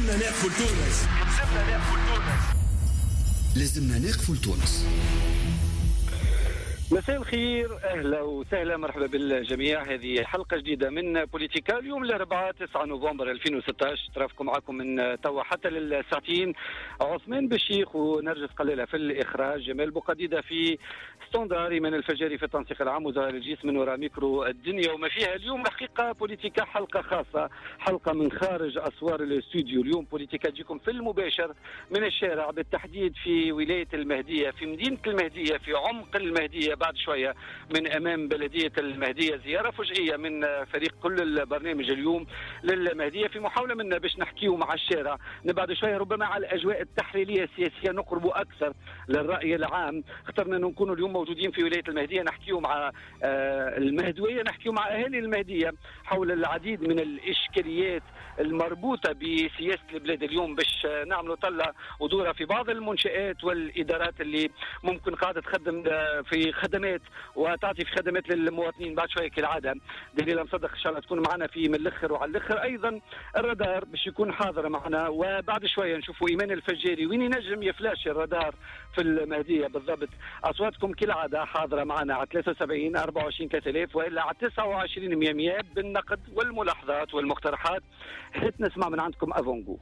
لازمنا نقفل تونس. لازمنا نقفل تونس. مساء الخير، اهلا وسهلا، مرحبا بالجميع. هذه حلقه جديده من بوليتيكا اليوم الاربعاء 9 نوفمبر 2016. ترافقكم معكم من توا حتى للساعتين عثمان بالشيخ ونرجس قليله في الاخراج، جمال بوقديده في ستوندار، ايمان الفجاري في التنسيق العام، وزهر الجيس من وراء ميكرو الدنيا. وما فيها اليوم حقيقه بوليتيكا حلقه خاصه، حلقه من خارج اسوار الاستوديو. اليوم بوليتيكا تجيكم في المباشر من الشارع، بالتحديد في ولايه المهديه، في مدينه المهديه، في عمق المهديه. بعد شويه من امام بلديه المهديه زياره فجئيه من فريق كل البرنامج اليوم للمهديه، في محاوله منا باش نحكيو مع الشارع، نبعد شويه ربما على الاجواء التحليليه السياسيه، نقربوا اكثر للراي العام. اخترنا انه نكونوا اليوم موجودين في ولايه المهديه، نحكيو مع المهدويه، نحكيو مع اهالي المهديه حول العديد من الاشكاليات المربوطه بسياسه البلاد اليوم، باش نعملوا طله ودوره في بعض المنشات والادارات اللي ممكن قاعده تخدم في خدمات وتعطي في خدمات للمواطنين. بعد شويه كالعاده دليل مصدق ان شاء الله تكون معنا في من الاخر وعلى الاخر. ايضا الرادار باش يكون حاضر معنا، وبعد شويه نشوفوا ايمان الفجاري وين ينجم يفلاش الرادار في المهديه بالضبط. اصواتكم كالعاده حاضره معنا على 73 24 3000 والا على 29 100 بالنقد والملاحظات والمقترحات. هات نسمع من عندكم افونجو.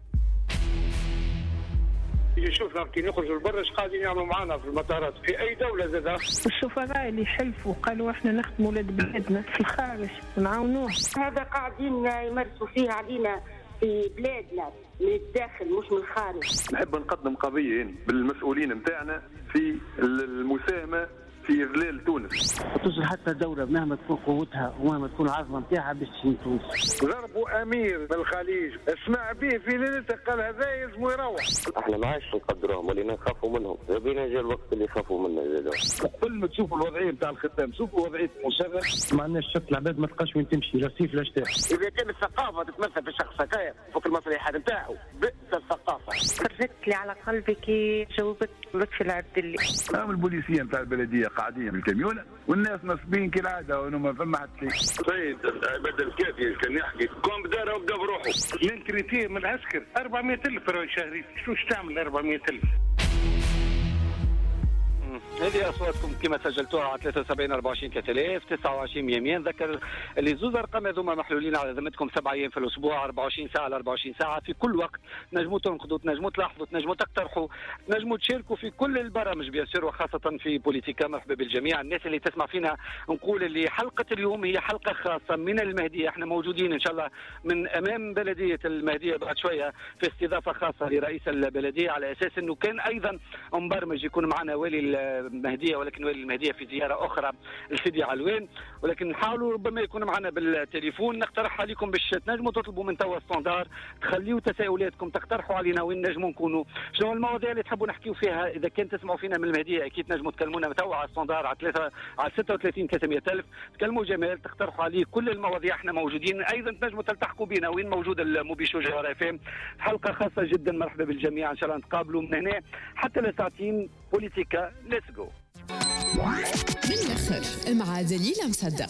يشوفنا كي نخرجوا لبرا اش قاعدين يعملوا معنا في المطارات في اي دوله زاد. السفراء اللي حلفوا قالوا احنا نخدموا ولاد بلادنا في الخارج ونعاونوه، هذا قاعدين يمارسوا فيه علينا في بلادنا من الداخل مش من الخارج. نحب نقدم قضيه بالمسؤولين نتاعنا في المساهمه في إذلال تونس. توصل حتى دولة مهما تكون قوتها ومهما تكون العظمة نتاعها باش تونس. ضربوا أمير بالخليج، اسمع به في ليلته قال هذا اسمه يروح. احنا ما عادش نقدروهم ولينا نخافوا منهم، بينا جا الوقت اللي يخافوا منا زاد. كل ما تشوفوا الوضعية نتاع الختام، شوفوا وضعية المشرف، ما عندناش شك العباد ما تلقاش وين تمشي، لا سيف لا شتاء. إذا كان الثقافة تتمثل في الشخص هكايا فوق المصلحة نتاعو، بئس الثقافة. فرجت لي على قلبي كي جاوبت لطفي العبدلي. البوليسية نتاع البلدية قاعدين بالكاميون والناس نصبين كالعاده وما فما حتى شيء. سيد بدل كافي كان يحكي كون بدار وبدا بروحه. ننكريتيه من العسكر 400,000 راهي شهري، شو تعمل 400,000؟ هذه اصواتكم كما سجلتوها على 73 24 3000 29 100. نذكر اللي زوز ارقام هذوما محلولين على ذمتكم 7 ايام في الاسبوع، 24 ساعه على 24 ساعه، في كل وقت تنجموا تنقدوا، تنجموا تلاحظوا، تنجموا تقترحوا، تنجموا تشاركوا في كل البرامج بيان سور، وخاصه في بوليتيكا. مرحبا بالجميع الناس اللي تسمع فينا. نقول اللي حلقه اليوم هي حلقه خاصه من المهديه، احنا موجودين ان شاء الله من امام بلديه المهديه بعد شويه في استضافه خاصه لرئيس البلديه، على اساس انه كان ايضا مبرمج يكون معنا والي المهديه، ولكن والي المهديه في زياره اخرى لسيدي علوان، ولكن نحاولوا ربما يكون معنا بالتليفون. نقترح عليكم باش تنجموا تطلبوا من توا ستاندار، تخليوا تساؤلاتكم، تقترحوا علينا وين نجموا نكونوا، شنو المواضيع اللي تحبوا نحكيوا فيها. اذا كان تسمعوا فينا من المهديه اكيد نجموا تكلمونا توا على ستاندار على 36 300,000، تكلموا جمال، تقترحوا عليه كل المواضيع، احنا موجودين. ايضا تنجموا تلتحقوا بينا وين موجود الموبيشو جوهر اف ام. حلقه خاصه جدا، مرحبا بالجميع، ان شاء الله نتقابلوا من هنا حتى لساعتين بوليتيكا. ليتس جو من الآخر مع دليل مصدق.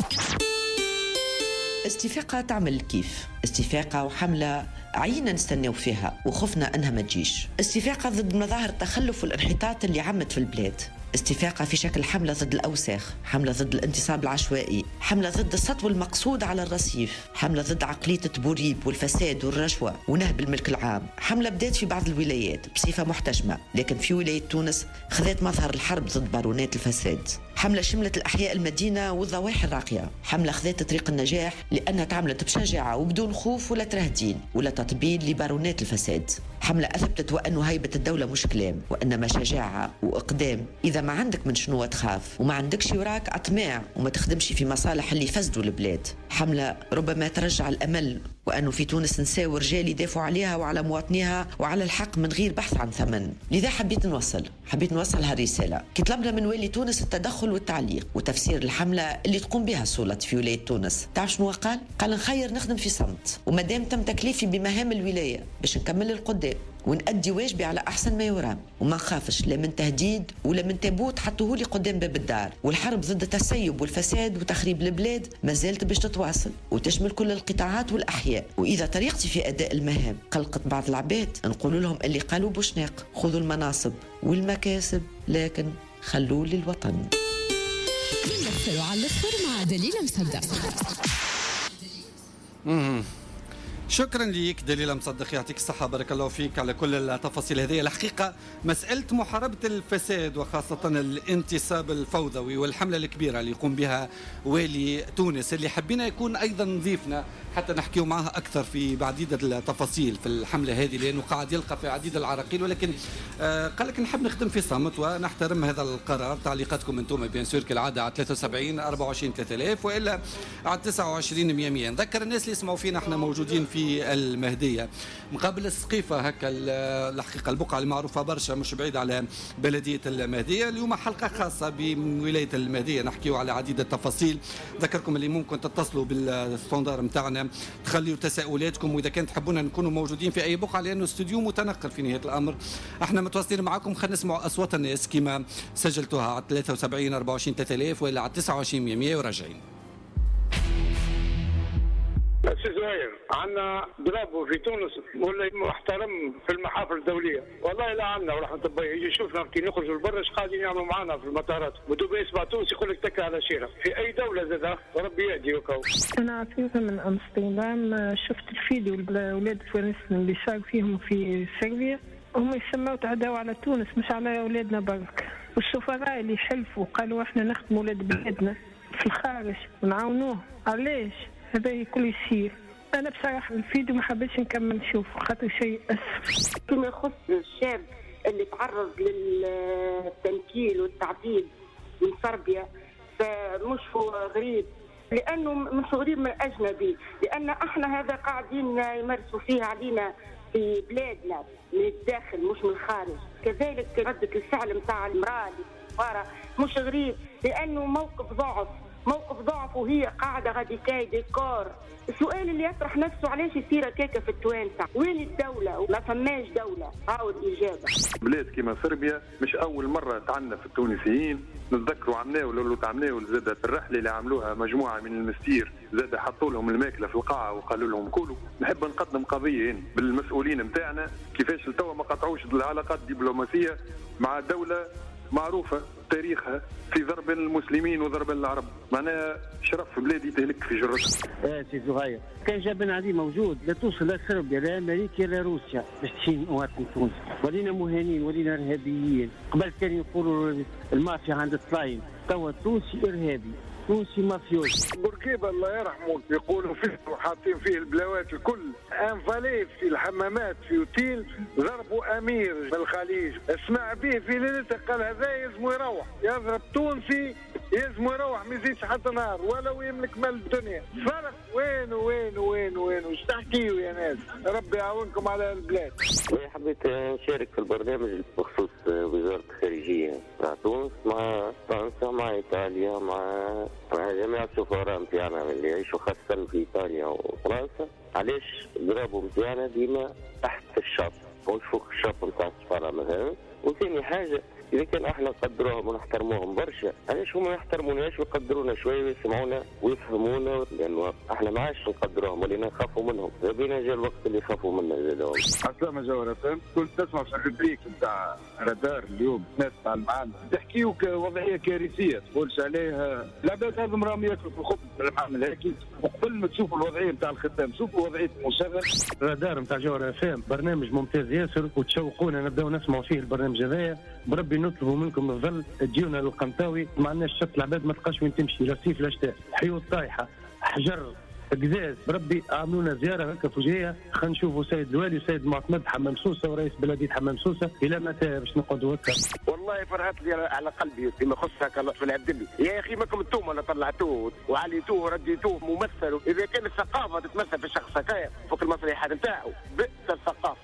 استفاقة تعمل كيف استفاقة وحملة عينا نستناو فيها وخفنا أنها ما تجيش. استفاقة ضد مظاهر التخلف والانحطاط اللي عمت في البلاد. استفاقة في شكل حملة ضد الأوساخ، حملة ضد الانتصاب العشوائي، حملة ضد السطو المقصود على الرصيف، حملة ضد عقلية التبوريب والفساد والرشوة ونهب الملك العام. حملة بدات في بعض الولايات بصفة محتشمة، لكن في ولاية تونس خذت مظهر الحرب ضد بارونات الفساد. حملة شملت الأحياء المدينة والضواحي الراقية. حملة خذت طريق النجاح لأنها تعملت بشجاعة وبدون خوف ولا ترهدين ولا تطبيل لبارونات الفساد. حملة أثبتت وأنه هيبة الدولة مش كلام، وإنما شجاعة وإقدام. إذا ما عندك من شنو تخاف وما عندكش وراك أطماع وما تخدمش في مصالح اللي فسدوا البلاد. حملة ربما ترجع الأمل، وأنه في تونس نساء ورجال يدافعوا عليها وعلى مواطنيها وعلى الحق من غير بحث عن ثمن. لذا حبيت نوصل هالرسالة كي طلبنا من والي تونس التدخل والتعليق وتفسير الحملة اللي تقوم بها السلطات في ولاية تونس. تعرف شنو قال نخير نخدم في صمت، ومادام تم تكليفي بمهام الولاية باش نكمل القدام ونأدي واجبي على أحسن ما يرام، وما نخافش لا من تهديد ولا من تابوت حطوه لي قدام باب الدار. والحرب ضد التسيب والفساد وتخريب البلاد ما زالت باش تتواصل وتشمل كل القطاعات والأحياء. وإذا طريقتي في أداء المهام قلقت بعض العباد، نقول لهم اللي قالوا بوشناق: خذوا المناصب والمكاسب لكن خلوه للوطن. من على الأصفر مع دليل مصدق. شكرا ليك دليل مصدق، يعطيك الصحة، بارك الله فيك على كل التفاصيل هذه. الحقيقة مسألة محاربة الفساد وخاصة الانتصاب الفوضوي والحملة الكبيرة اللي يقوم بها والي تونس اللي حبينا يكون أيضا ضيفنا حتى نحكيه معها أكثر في بعديد التفاصيل في الحملة هذه، لأنه قاعد يلقى في عديد العراقيل، ولكن قال لك نحب نخدم في صمت ونحترم هذا القرار. تعليقاتكم أنتم بيان سور كالعادة على 73 24 3000 وإلا على 29 100. نذكر الناس اللي يسمعوا فينا احنا موجودين في المهدية مقابل السقيفة، هكا الحقيقة البقعة المعروفة برشا مش بعيد على بلدية المهدية. اليوم حلقة خاصة بولاية المهدية نحكيو على عديد التفاصيل. ذكركم اللي ممكن تتصلوا بالستوندار متاعنا تخليوا تساؤلاتكم، واذا كان تحبونا نكونوا موجودين في اي بقعه لانه استوديو متنقل في نهايه الامر احنا متواصلين معكم. خلينا نسمعوا اصوات الناس كما سجلتوها على 73 24 3000 ولا على 29 100 وراجعين. سي زهير، عندنا برافو في تونس ولا محترم في المحافل الدوليه، والله لا عندنا ورحمه الله يجي يشوفنا كي نخرجوا لبرا ايش قاعدين يعملوا معنا في المطارات، بدو يسمع تونس يقول لك تكل على شيره في اي دوله زاد ربي يهدي وكو. انا عفيفه من امستردام، شفت الفيديو الاولاد الفلسطينيين اللي صار فيهم في سوريا، هم يسموا تعداوا على تونس مش على اولادنا برك، والسفراء اللي حلفوا قالوا احنا نخدموا اولاد بلادنا في الخارج ونعاونوه. علاش هذا كل يصير؟ انا بصراحه الفيديو ما حبيتش نكمل نشوفه خاطر شيء اسف. فيما يخص الشاب اللي تعرض للتنكيل والتعذيب من صربيا فمش هو غريب، لانه مش غريب من اجنبي، لان احنا هذا قاعدين يمارسوا فيه علينا في بلادنا من الداخل مش من الخارج. كذلك ردة الفعل نتاع المراه اللي مش غريب، لانه موقف ضعف وهي قاعده غادي كاي ديكور. السؤال اللي يطرح نفسه علاش يصير كيكه في التوانسه؟ وين الدوله؟ ما فماش دوله. هاو الاجابه. بلاد كيما صربيا مش اول مره تعنف التونسيين، نتذكروا عمناول زادت الرحله اللي عملوها مجموعه من المستير، زاد حطوا لهم الماكله في القاعه وقالوا لهم كلوا. نحب نقدم قضيه بالمسؤولين نتاعنا كيفاش لتوا ما قطعوش العلاقات الدبلوماسيه مع دوله معروفه تاريخها في ضرب المسلمين وضرب العرب، معناها شرف بلادي تهلك في جرتها. سي زهير، كان جبل عادي موجود لا توصل لا صربيا لا امريكا لا روسيا باش تشين مواطن تونس، ولينا مهانين ولينا ارهابيين. قبل كانوا يقولوا المافيا عند الطلاين، توا التونسي ارهابي، تونسي مافيوز. بوركيبا الله يرحمه يقولوا فيه وحاطين فيه البلاوات الكل، انفاليت في الحمامات في اوتيل ضربوا امير في الخليج، اسمع به في ليلته قال هذا يلزمو يروح، يضرب تونسي يلزمو يروح ما يزيدش حتى نهار ولو يملك مال الدنيا. فرق وين وش تحكيوا يا ناس؟ ربي يعاونكم على البلاد. حبيت نشارك في البرنامج بخصوص وزارة الخارجية مع تونس مع فرنسا مع ايطاليا مع جميع السفراء نتاعنا اللي يعيشوا خاصة في ايطاليا وفرنسا. علاش ضربوا نتاعنا ديما تحت الشط مش فوق الشط نتاع السفارة مثلا؟ وثاني حاجة إذا كان احنا نقدروهم ونحترموهم برشا، علاش هما ما يحترموناش ويقدرونا شويه ويسمعونا ويفهمونا؟ لانه احنا ما عادش نقدروهم ولينا نخافوا منهم، بينا جا الوقت اللي يخافوا منا زادهم. عسلامة جوهرة، كنت تسمع في الريبريك نتاع رادار اليوم الناس تاع المعامل تحكيوا وضعيه كارثيه، تقولش عليها العباد هذم راهم ياكلوا في الخبز في المعامل هيك، وقبل ما تشوفوا الوضعيه نتاع الخدام شوفوا وضعيه المشغل. رادار نتاع جوهرة فهم برنامج ممتاز ياسر، وتشوقونا نبداو نسمعوا فيه البرنامج هذايا. بربي نطلبوا منكم الظل تجيونا للقمطاوي، ما عندناش شط العباد ما تلقاش وين تمشي، لا صيف لا شتاء، حيوط طايحه حجر قزاز. بربي اعملوا لنا زياره هكا فجائيه، خلينا نشوفوا سيد الوالي وسيد معتمد حمام سوسه ورئيس بلديه حمام سوسه. الى متى باش نقعدوا هكا؟ والله فرحت لي على قلبي فيما يخص هكا لطفي العبدلي. يا اخي ماكم انتم اللي طلعتوه وعليتوه ورجيتوه ممثل. اذا كان الثقافه تتمثل في الشخص هكايا فوق المصلحات نتاعو، بئس الثقافه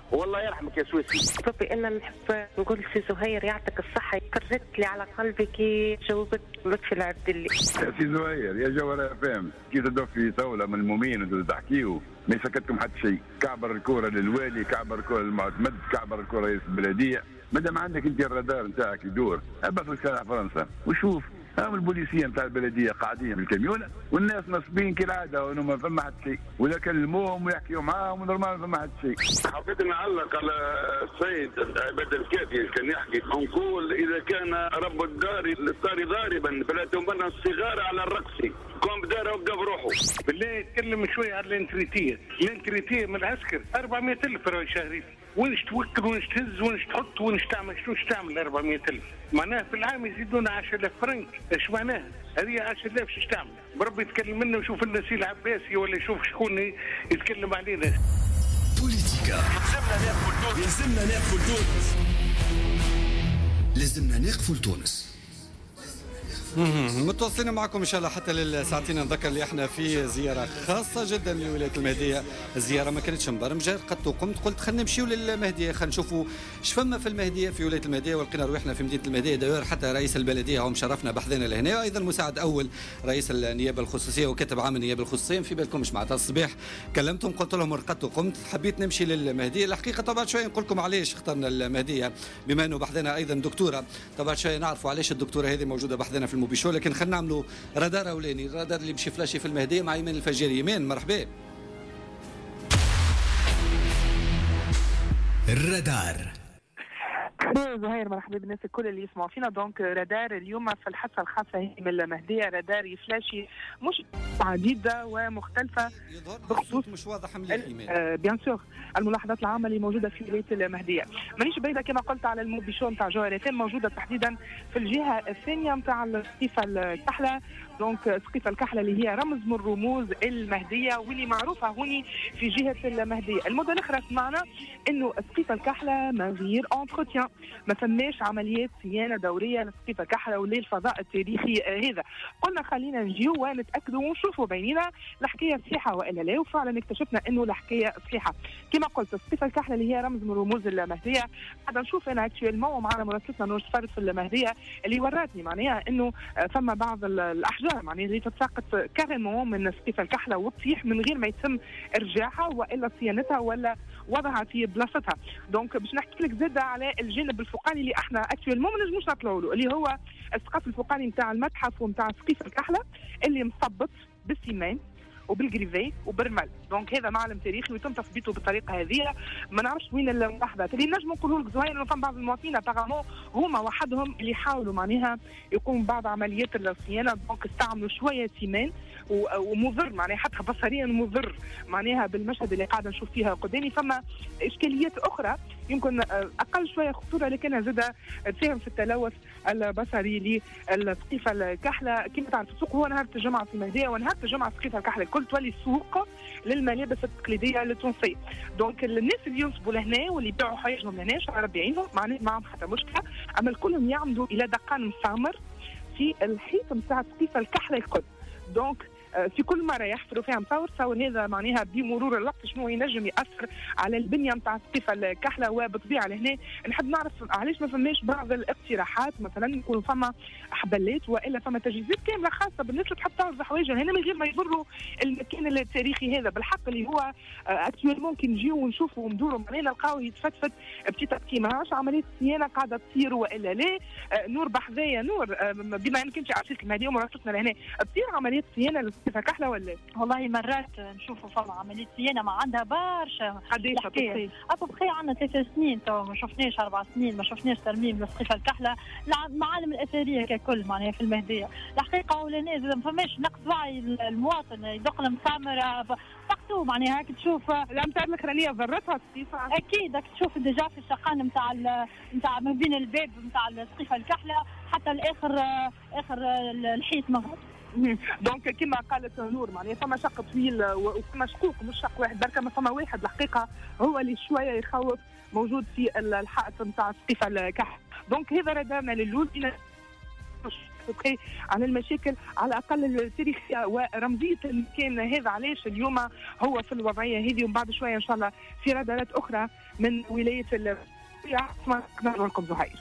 والله يرحمك يا سويسي. طبي انا نحب نقول في زهير يعطيك الصحه، قررت لي على قلبي كي جاوبت لطفي العبدلي. يا سي زهير يا جوهر فهم كي تدور في دوله ملمومين وانتم تحكيوا ما يسكتكم حتى شيء. كعبر الكره للوالي، كعبر الكره للمعتمد، كعبر الكره رئيس البلديه. مادام عندك انت الرادار نتاعك يدور ابعث لشارع فرنسا وشوف هم البوليسيه نتاع البلديه قاعدين بالكاميونه والناس نصبين كالعاده وانه ما فما حتى شيء، ولا كلموهم ويحكيوا معاهم ونورمال ما فما حتى شيء. حبيت نعلق على السيد عباد الكافي كان يحكي، نقول اذا كان رب الدار للدار ضاربا فلا تمنع الصغار على الرقص، قام بداره وقف روحه. بالله يتكلم شويه على الانتريتيه من العسكر 400,000 راهي شهري، وينش توكل وينش تهز وينش تحط وينش تعمل، شنو تعمل 400,000؟ معناه في العام يزيدونا 10,000 فرنك، ايش معناها؟ هذه 10,000 شو تعمل؟ بربي يتكلم منا ويشوف لنا سي العباسي ولا يشوف شكون يتكلم علينا. بوليتيكا لازمنا نقفل تونس، لازمنا نقفل تونس. متواصلين معكم ان شاء الله حتى للساعتين. نذكر اللي احنا في زياره خاصه جدا لولايه المهديه. الزياره ما كانتش مبرمجه، قد قمت قلت خلينا نمشيو للمهديه، خلينا نشوفوا ايش فما في المهديه في ولايه المهديه، ولقينا روحنا في مدينه المهديه. داير حتى رئيس البلديه هو مشرفنا بحذنا لهنا، وايضا مساعد اول رئيس النيابه الخصوصيه وكاتب عام النيابه الخصوصيه. في بالكمش معناتها الصباح كلمتهم قلت لهم رقدت وقمت، حبيت نمشي للمهديه. الحقيقه طبعا شويه نقول لكم علاش اخترنا المهديه، بما انه بحذنا ايضا دكتوره، طبعا شويه نعرفوا علاش الدكتوره هذه موجوده بحذنا في الموبيشو. لكن خلينا نعملوا رادار اولاني، الرادار اللي مشي فلاشي في المهديه مع ايمان الفجيري. ايمان مرحبا. الرادار زهير مرحبا بالناس الكل اللي يسمعوا فينا. دونك رادار اليوم في الحصه الخاصه من المهديه، رادار فلاشي مش عديده ومختلفه بخصوص مش واضح مليح بيان سور الملاحظات العامه اللي موجوده في ولايه المهديه. مانيش بعيده كما قلت على الموبيشو نتاع جوهر FM، موجوده تحديدا في الجهه الثانيه نتاع سقيفه الكحله. دونك سقيفه الكحله اللي هي رمز من رموز المهديه واللي معروفه هوني في جهه المهديه. المده الاخرى سمعنا انه سقيفه الكحله من غير انتروتيان، ما فماش عمليات صيانه دوريه لسقيفه الكحله وللفضاء التاريخي هذا. قلنا خلينا نجيو ونتاكدوا ونشوفوا بيننا الحكايه صحيحه والا لا، وفعلا اكتشفنا انه الحكايه صحيحه. كما قلت سقيفه الكحله اللي هي رمز من رموز المهديه. قاعد نشوف انا اكشوالمون ومعنا مراسلتنا نور فرد في المهديه اللي وراتني معناها انه فما بعض الاحجار معناها اللي تتساقط كاريمون من سقيفه الكحله وتطيح من غير ما يتم ارجاعها والا صيانتها ولا وضعها في بلاصتها. دونك باش نحكي لك زاده على الجانب الفوقاني اللي احنا اكشوالمون ما نجموش نطلعوا له، اللي هو السقف الفوقاني نتاع المتحف ونتاع سقيفه الكحله اللي مثبط بالسيمان وبالجريفي وبالرمل. دونك هذا معلم تاريخي ويتم تثبيته بالطريقه هذه. ما نعرفش وين الملاحظات اللي نجموا نقولوا لك زهير انه فما بعض المواطنين ابارامون هما وحدهم اللي حاولوا معناها يقوموا بعض عمليات الصيانه. دونك استعملوا شويه سيمان ومضر معناها حتى بصريا مضر معناها بالمشهد اللي قاعده نشوف فيها قدامي. فما اشكاليات اخرى يمكن اقل شويه خطوره لكنها زاده تساهم في التلوث البصري للسقيفه الكحله. كما تعرف السوق هو نهار الجمعه في المهديه، ونهار الجمعه سقيفه الكحله الكل تولي سوق للملابس التقليديه التونسيه. دونك الناس اللي ينصبوا لهنا واللي يبيعوا حوايجهم لهنا شعر ربي يعينهم معهم حتى مشكله، اما الكلهم يعمدوا الى دقان مسامر في الحيط نتاع سقيفه الكحله الكل. دونك في كل مره يحفروا فيها مصور هذا معناها بمرور الوقت شنو ينجم ياثر على البنيه نتاع سقيفه الكحله. وبالطبيعه لهنا نحب نعرف علاش ما فماش بعض الاقتراحات، مثلا يكونوا فما حبلات والا فما تجهيزات كامله خاصه بالناس اللي تحب توزع حوايجها هنا من غير ما يضروا المكان التاريخي هذا. بالحق اللي هو اكتوالمون كي نجيو ونشوفوا وندوروا معناها نلقاوه يتفتفت بتيتا ما عادش عمليه صيانه قاعده تصير والا لا. نور بحذايا نور بما انك انت عرفتي المهديه ومراسلتنا لهنا، تصير عمليه صيانه سقيفه كحله ولا؟ والله مرات نشوفوا فما عمليه صيانه ما عندها برشا. قديش ابوبخي عندنا 3 سنين تو ما شفناش 4 سنين ما شفناش ترميم لسقيفه الكحله. المعالم الاثريه ككل معناها في المهديه الحقيقه ولنا ما فماش نقص وعي المواطن يدق المسامره بارتو معناها هاك تشوف الامتار الاخرانيه ضرتها السقيفه اكيد. راك تشوف ديجا في الشقان نتاع ما بين الباب نتاع السقيفه الكحله حتى اخر الحيط مغرب. دونك كما قالت نور معناها فما شق طويل وفما شقوق مش شق واحد بركه، ما فما واحد الحقيقه هو اللي شويه يخوف موجود في الحائط نتاع سقيفه الكحل. دونك هذا ردانا للول بوكي على المشاكل على الاقل التاريخيه ورمزيه المكان هذا. علاش اليوم هو في الوضعيه هذه، ومن بعد شويه ان شاء الله في رادارات اخرى من ولايه نقدر لكم زهير.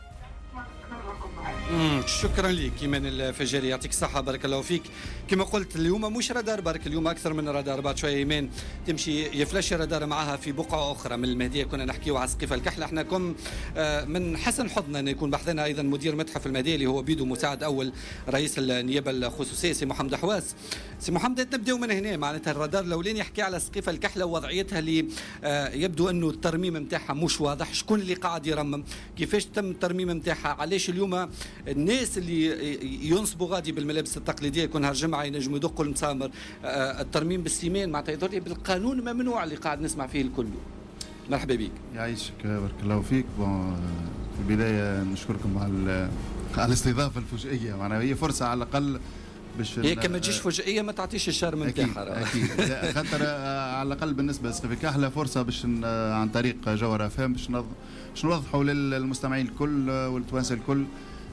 شكرا لك ايمان الفجاري، يعطيك الصحه، بارك الله فيك. كما قلت اليوم مش رادار برك، اليوم اكثر من رادار. بعد شويه ايمان تمشي يفلاش رادار معها في بقعه اخرى من المهديه. كنا نحكيو على سقيفه الكحله. احنا كم من حسن حظنا ان يكون بحثنا ايضا مدير متحف المهديه اللي هو بيدو مساعد اول رئيس النيابه الخصوصيه سي محمد حواس. سي محمد نبداو من هنا، معناتها الرادار الاولاني يحكي على سقيفه الكحله ووضعيتها اللي يبدو انه الترميم نتاعها مش واضح. شكون اللي قاعد يرمم؟ كيفاش تم الترميم نتاعها؟ علاش اليوم الناس اللي ينصبوا غادي بالملابس التقليديه يكون نهار الجمعه ينجموا يدقوا المسامر الترميم بالسيمان، معناتها يظهر لي بالقانون ممنوع اللي قاعد نسمع فيه الكل. مرحبا بك. يعيشك، بارك الله فيك. في البدايه نشكركم على الاستضافه الفجائيه، معناها هي فرصه على الاقل باش هي كما تجيش فجائيه ما تعطيش الشرم نتاعها. اكيد خاطر على الاقل بالنسبه لسقيفه الكحله فرصه باش عن طريق جوهره فهم باش نوضحوا للمستمعين الكل والتوانسه الكل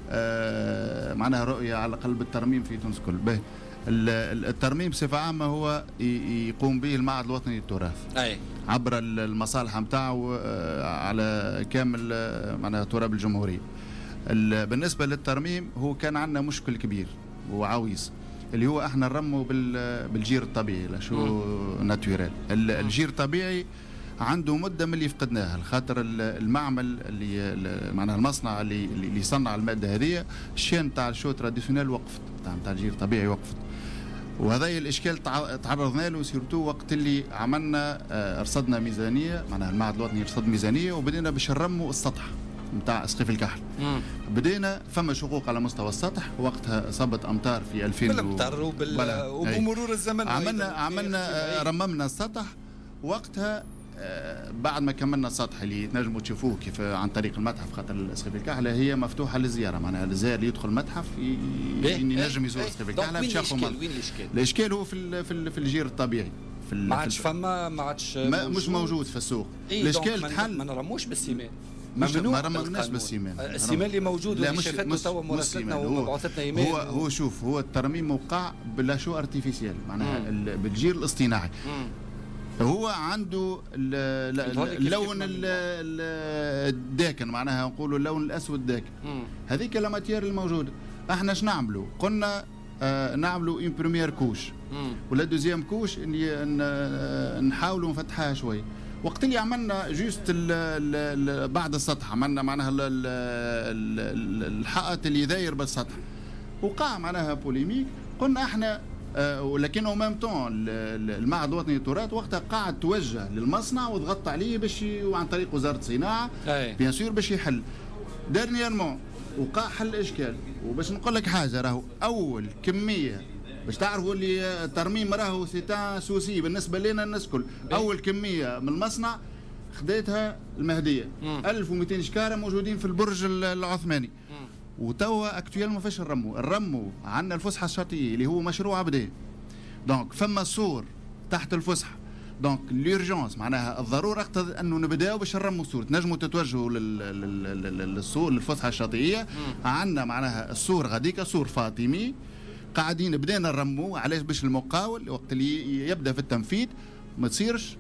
معناها رؤيه على الاقل بالترميم في تونس الكل. به الترميم بصفه عامه هو يقوم به المعهد الوطني للتراث عبر المصالح نتاعو على كامل معناها تراب الجمهوريه. بالنسبه للترميم هو كان عندنا مشكل كبير وعويص اللي هو احنا نرموا بالجير الطبيعي، لا شو ناتوريل. الجير الطبيعي عنده مده من اللي فقدناها، خاطر المعمل اللي معناها المصنع اللي يصنع الماده هذه الشين تاع الشو تراديسيونيل وقفت، تاع الجير الطبيعي وقفت. وهذا الاشكال تعرضنا له سيرتو وقت اللي عملنا رصدنا ميزانيه، معناها المعهد الوطني رصد ميزانيه وبدينا باش نرموا السطح نتاع سقيفه الكحل. بدينا فما شقوق على مستوى السطح، وقتها صبت امطار في 2000 بالامطار وبمرور الزمن عملنا رممنا السطح. وقتها بعد ما كملنا السطح اللي تنجموا تشوفوه كيف عن طريق المتحف، خاطر سقيفه الكحله هي مفتوحه للزياره، معناها الزائر اللي يدخل المتحف ينجم يزور سقيفه الكحله باش ياخذ. وين الاشكال هو في الجير الطبيعي. ما عادش فما ما عادش مش موجود في السوق. الاشكال تحل. ما نرموش بالسيمان، ما رممناش بالسيمان. السيمان اللي موجود واللي شافته توا مراسلتنا ومبعوثتنا ايمان. هو شوف، هو الترميم وقع بلا شو ارتيفيسيال، معناها بالجير الاصطناعي. هو عنده اللون الداكن، معناها نقولوا اللون الاسود داكن. هذيك الماتير الموجوده احنا اش نعملوا؟ قلنا نعملوا اون بريمير كوش ولا دوزيام كوش نحاولوا نفتحها شوي. وقت اللي عملنا جوست بعد السطح عملنا معناها الحائط اللي داير بالسطح، وقع معناها بوليميك. قلنا احنا ولكن او ميم طون المعهد الوطني للتراث وقتها قاعد توجه للمصنع وضغط عليه باش وعن طريق وزاره الصناعه بيان سور باش يحل. ديرنييرمون وقع حل اشكال. وباش نقول لك حاجه، راهو اول كميه باش تعرفوا اللي الترميم راهو سيتان سوسي بالنسبه لنا الناس الكل. اول كميه من المصنع خديتها المهديه 1200 شكاره موجودين في البرج العثماني. وتوا اكتويل ما فيش نرموا عندنا الفسحه الشاطئيه اللي هو مشروع بدأ. دونك فما سور تحت الفسحه. دونك ليرجونس معناها الضروره اقتضت انه نبداو باش نرموا السور. تنجموا تتوجهوا للسور للفسحه الشاطئيه. عندنا معناها السور غاديكا سور فاطمي قاعدين بدينا نرموه. علاش؟ باش المقاول وقت اللي يبدا في التنفيذ ما تصيرش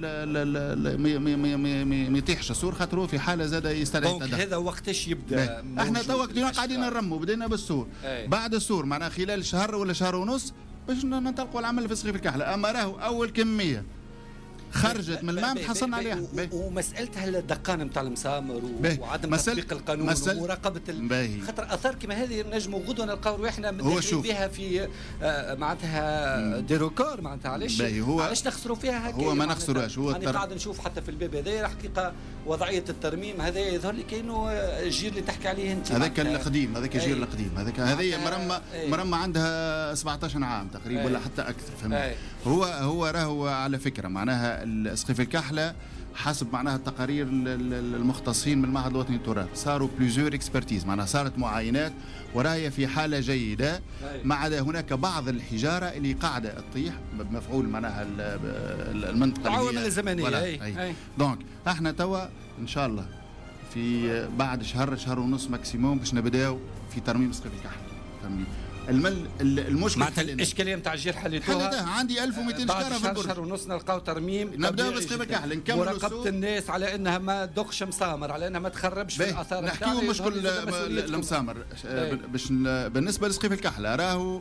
ما يطيحش السور، خاطر هو في حاله زاد يستدعي التدخل. هذا وقتاش يبدا؟ احنا توا قاعدين نرموا، بدينا بالسور. بعد السور معناها خلال شهر ولا شهر ونص باش ننطلقوا العمل في سقيفه الكحله. اما راهو اول كميه خرجت من الماء تحصلنا عليها. ومساله الدقان نتاع المسامر وعدم تطبيق القانون ومراقبه خاطر اثار كما هذه نجموا غدوه نلقاو روحنا مدخلين بها في معناتها ديروكور. معناتها علاش نخسروا فيها هكا؟ هو ما نخسروهاش. هو انا قاعد نشوف حتى في الباب هذا حقيقه وضعيه الترميم هذا يظهر لي كانه الجير اللي تحكي عليه انت. هذاك القديم، هذاك الجير القديم، هذاك هذه مرمى عندها 17 عام تقريبا ولا حتى اكثر. فهمت؟ هو راهو على فكره معناها سقيفه الكحله حسب معناها التقارير المختصين من المعهد الوطني للتراث صاروا بليزيور اكسبرتيز، معناها صارت معاينات وراهي في حاله جيده. ما عدا هناك بعض الحجاره اللي قاعده تطيح بمفعول معناها المنطقه العوامل الزمنيه. دونك احنا توا ان شاء الله في بعد شهر ونص ماكسيموم باش نبداو في ترميم سقيفه الكحله. فهمني. المشكل معناتها الاشكاليه نتاع الجير حليتوها عندي 1200 شكاره في البرج. شهر ونص نلقاو ترميم نبداو بسقيف الكحل نكملوا مراقبه الناس على انها ما تدخش مسامر، على انها ما تخربش في الاثار. نحكيو مشكل المسامر باش بالنسبه لسقيف الكحله راهو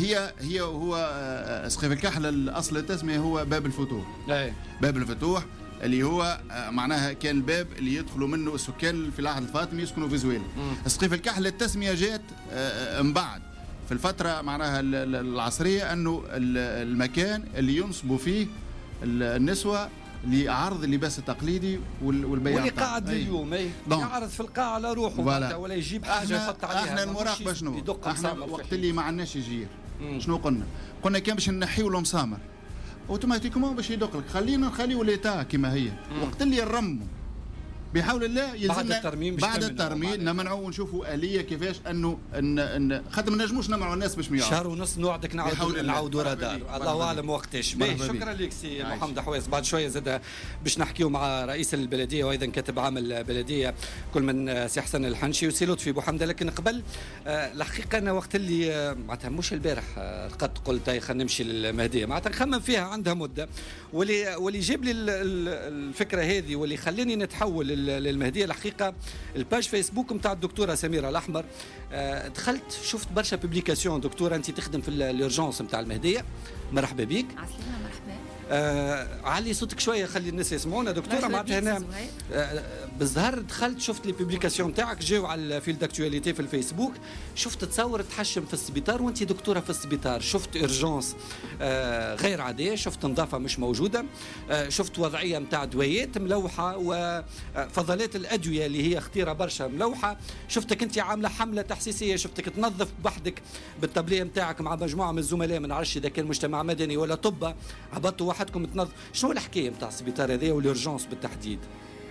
هو سقيف الكحله الاصل التسميه هو باب الفتوح. باب الفتوح اللي هو معناها كان الباب اللي يدخلوا منه السكان في العهد الفاطمي يسكنوا في زويل. سقيف الكحله التسميه جات من بعد في الفترة معناها العصرية أنه المكان اللي ينصبوا فيه النسوة لعرض اللباس التقليدي والبيع. واللي قاعد اليوم يعرض في القاعة على روحه ولا يجيب حاجة يحط عليها. احنا المراقبة شنو؟ احنا وقت اللي ما عندناش جير شنو قلنا كان باش نحيو المسامر اوتوماتيكمون باش يدق لك نخليو ليتا كما هي. وقت اللي نرموا بحول الله يلزمنا بعد الترميم نمنعوا ونشوفوا آلية كيفاش انه خاطر ما نجموش نمنعوا الناس باش ما يعرفوا. شهر ونص نوعدك نعاودوا رادار الله اعلم وقتاش. شكرا لك سي محمد حواس. بعد شويه زاد باش نحكيو مع رئيس البلديه وايضا كاتب عام البلديه كل من سي حسن الحنشي وسي لطفي بوحمده. لكن قبل الحقيقه انا وقت اللي معناتها مش البارح قد قلت خلينا نمشي للمهديه معناتها نخمم فيها عندها مده واللي جاب لي الفكره هذه واللي خلاني نتحول للمهديه الحقيقه الباج فيسبوك نتاع الدكتوره سميره الاحمر. دخلت شفت برشا بوبليكاسيون. دكتوره انت تخدم في الارجونس نتاع المهديه، مرحبا بك. عسلامة مرحبا. علي صوتك شويه خلي الناس يسمعونا دكتوره. معناتها انا بالظهر دخلت شفت لي بوبليكاسيون تاعك جاو على فيل داكتواليتي في الفيسبوك. شفت تصور تحشم في السبيطار وانت دكتوره في السبيطار. شفت ارجونس غير عاديه، شفت نظافه مش موجوده، شفت وضعيه نتاع دوايات ملوحه وفضلات الادويه اللي هي خطيره برشا ملوحه. شفتك انت عامله حمله تحسيسيه، شفتك تنظف بوحدك بالطبليه نتاعك مع مجموعه من الزملاء، ما نعرفش اذا كان مجتمع مدني ولا طب، هبطوا وحدكم تنظف. شنو الحكايه نتاع السبيطار هذا والارجونس بالتحديد؟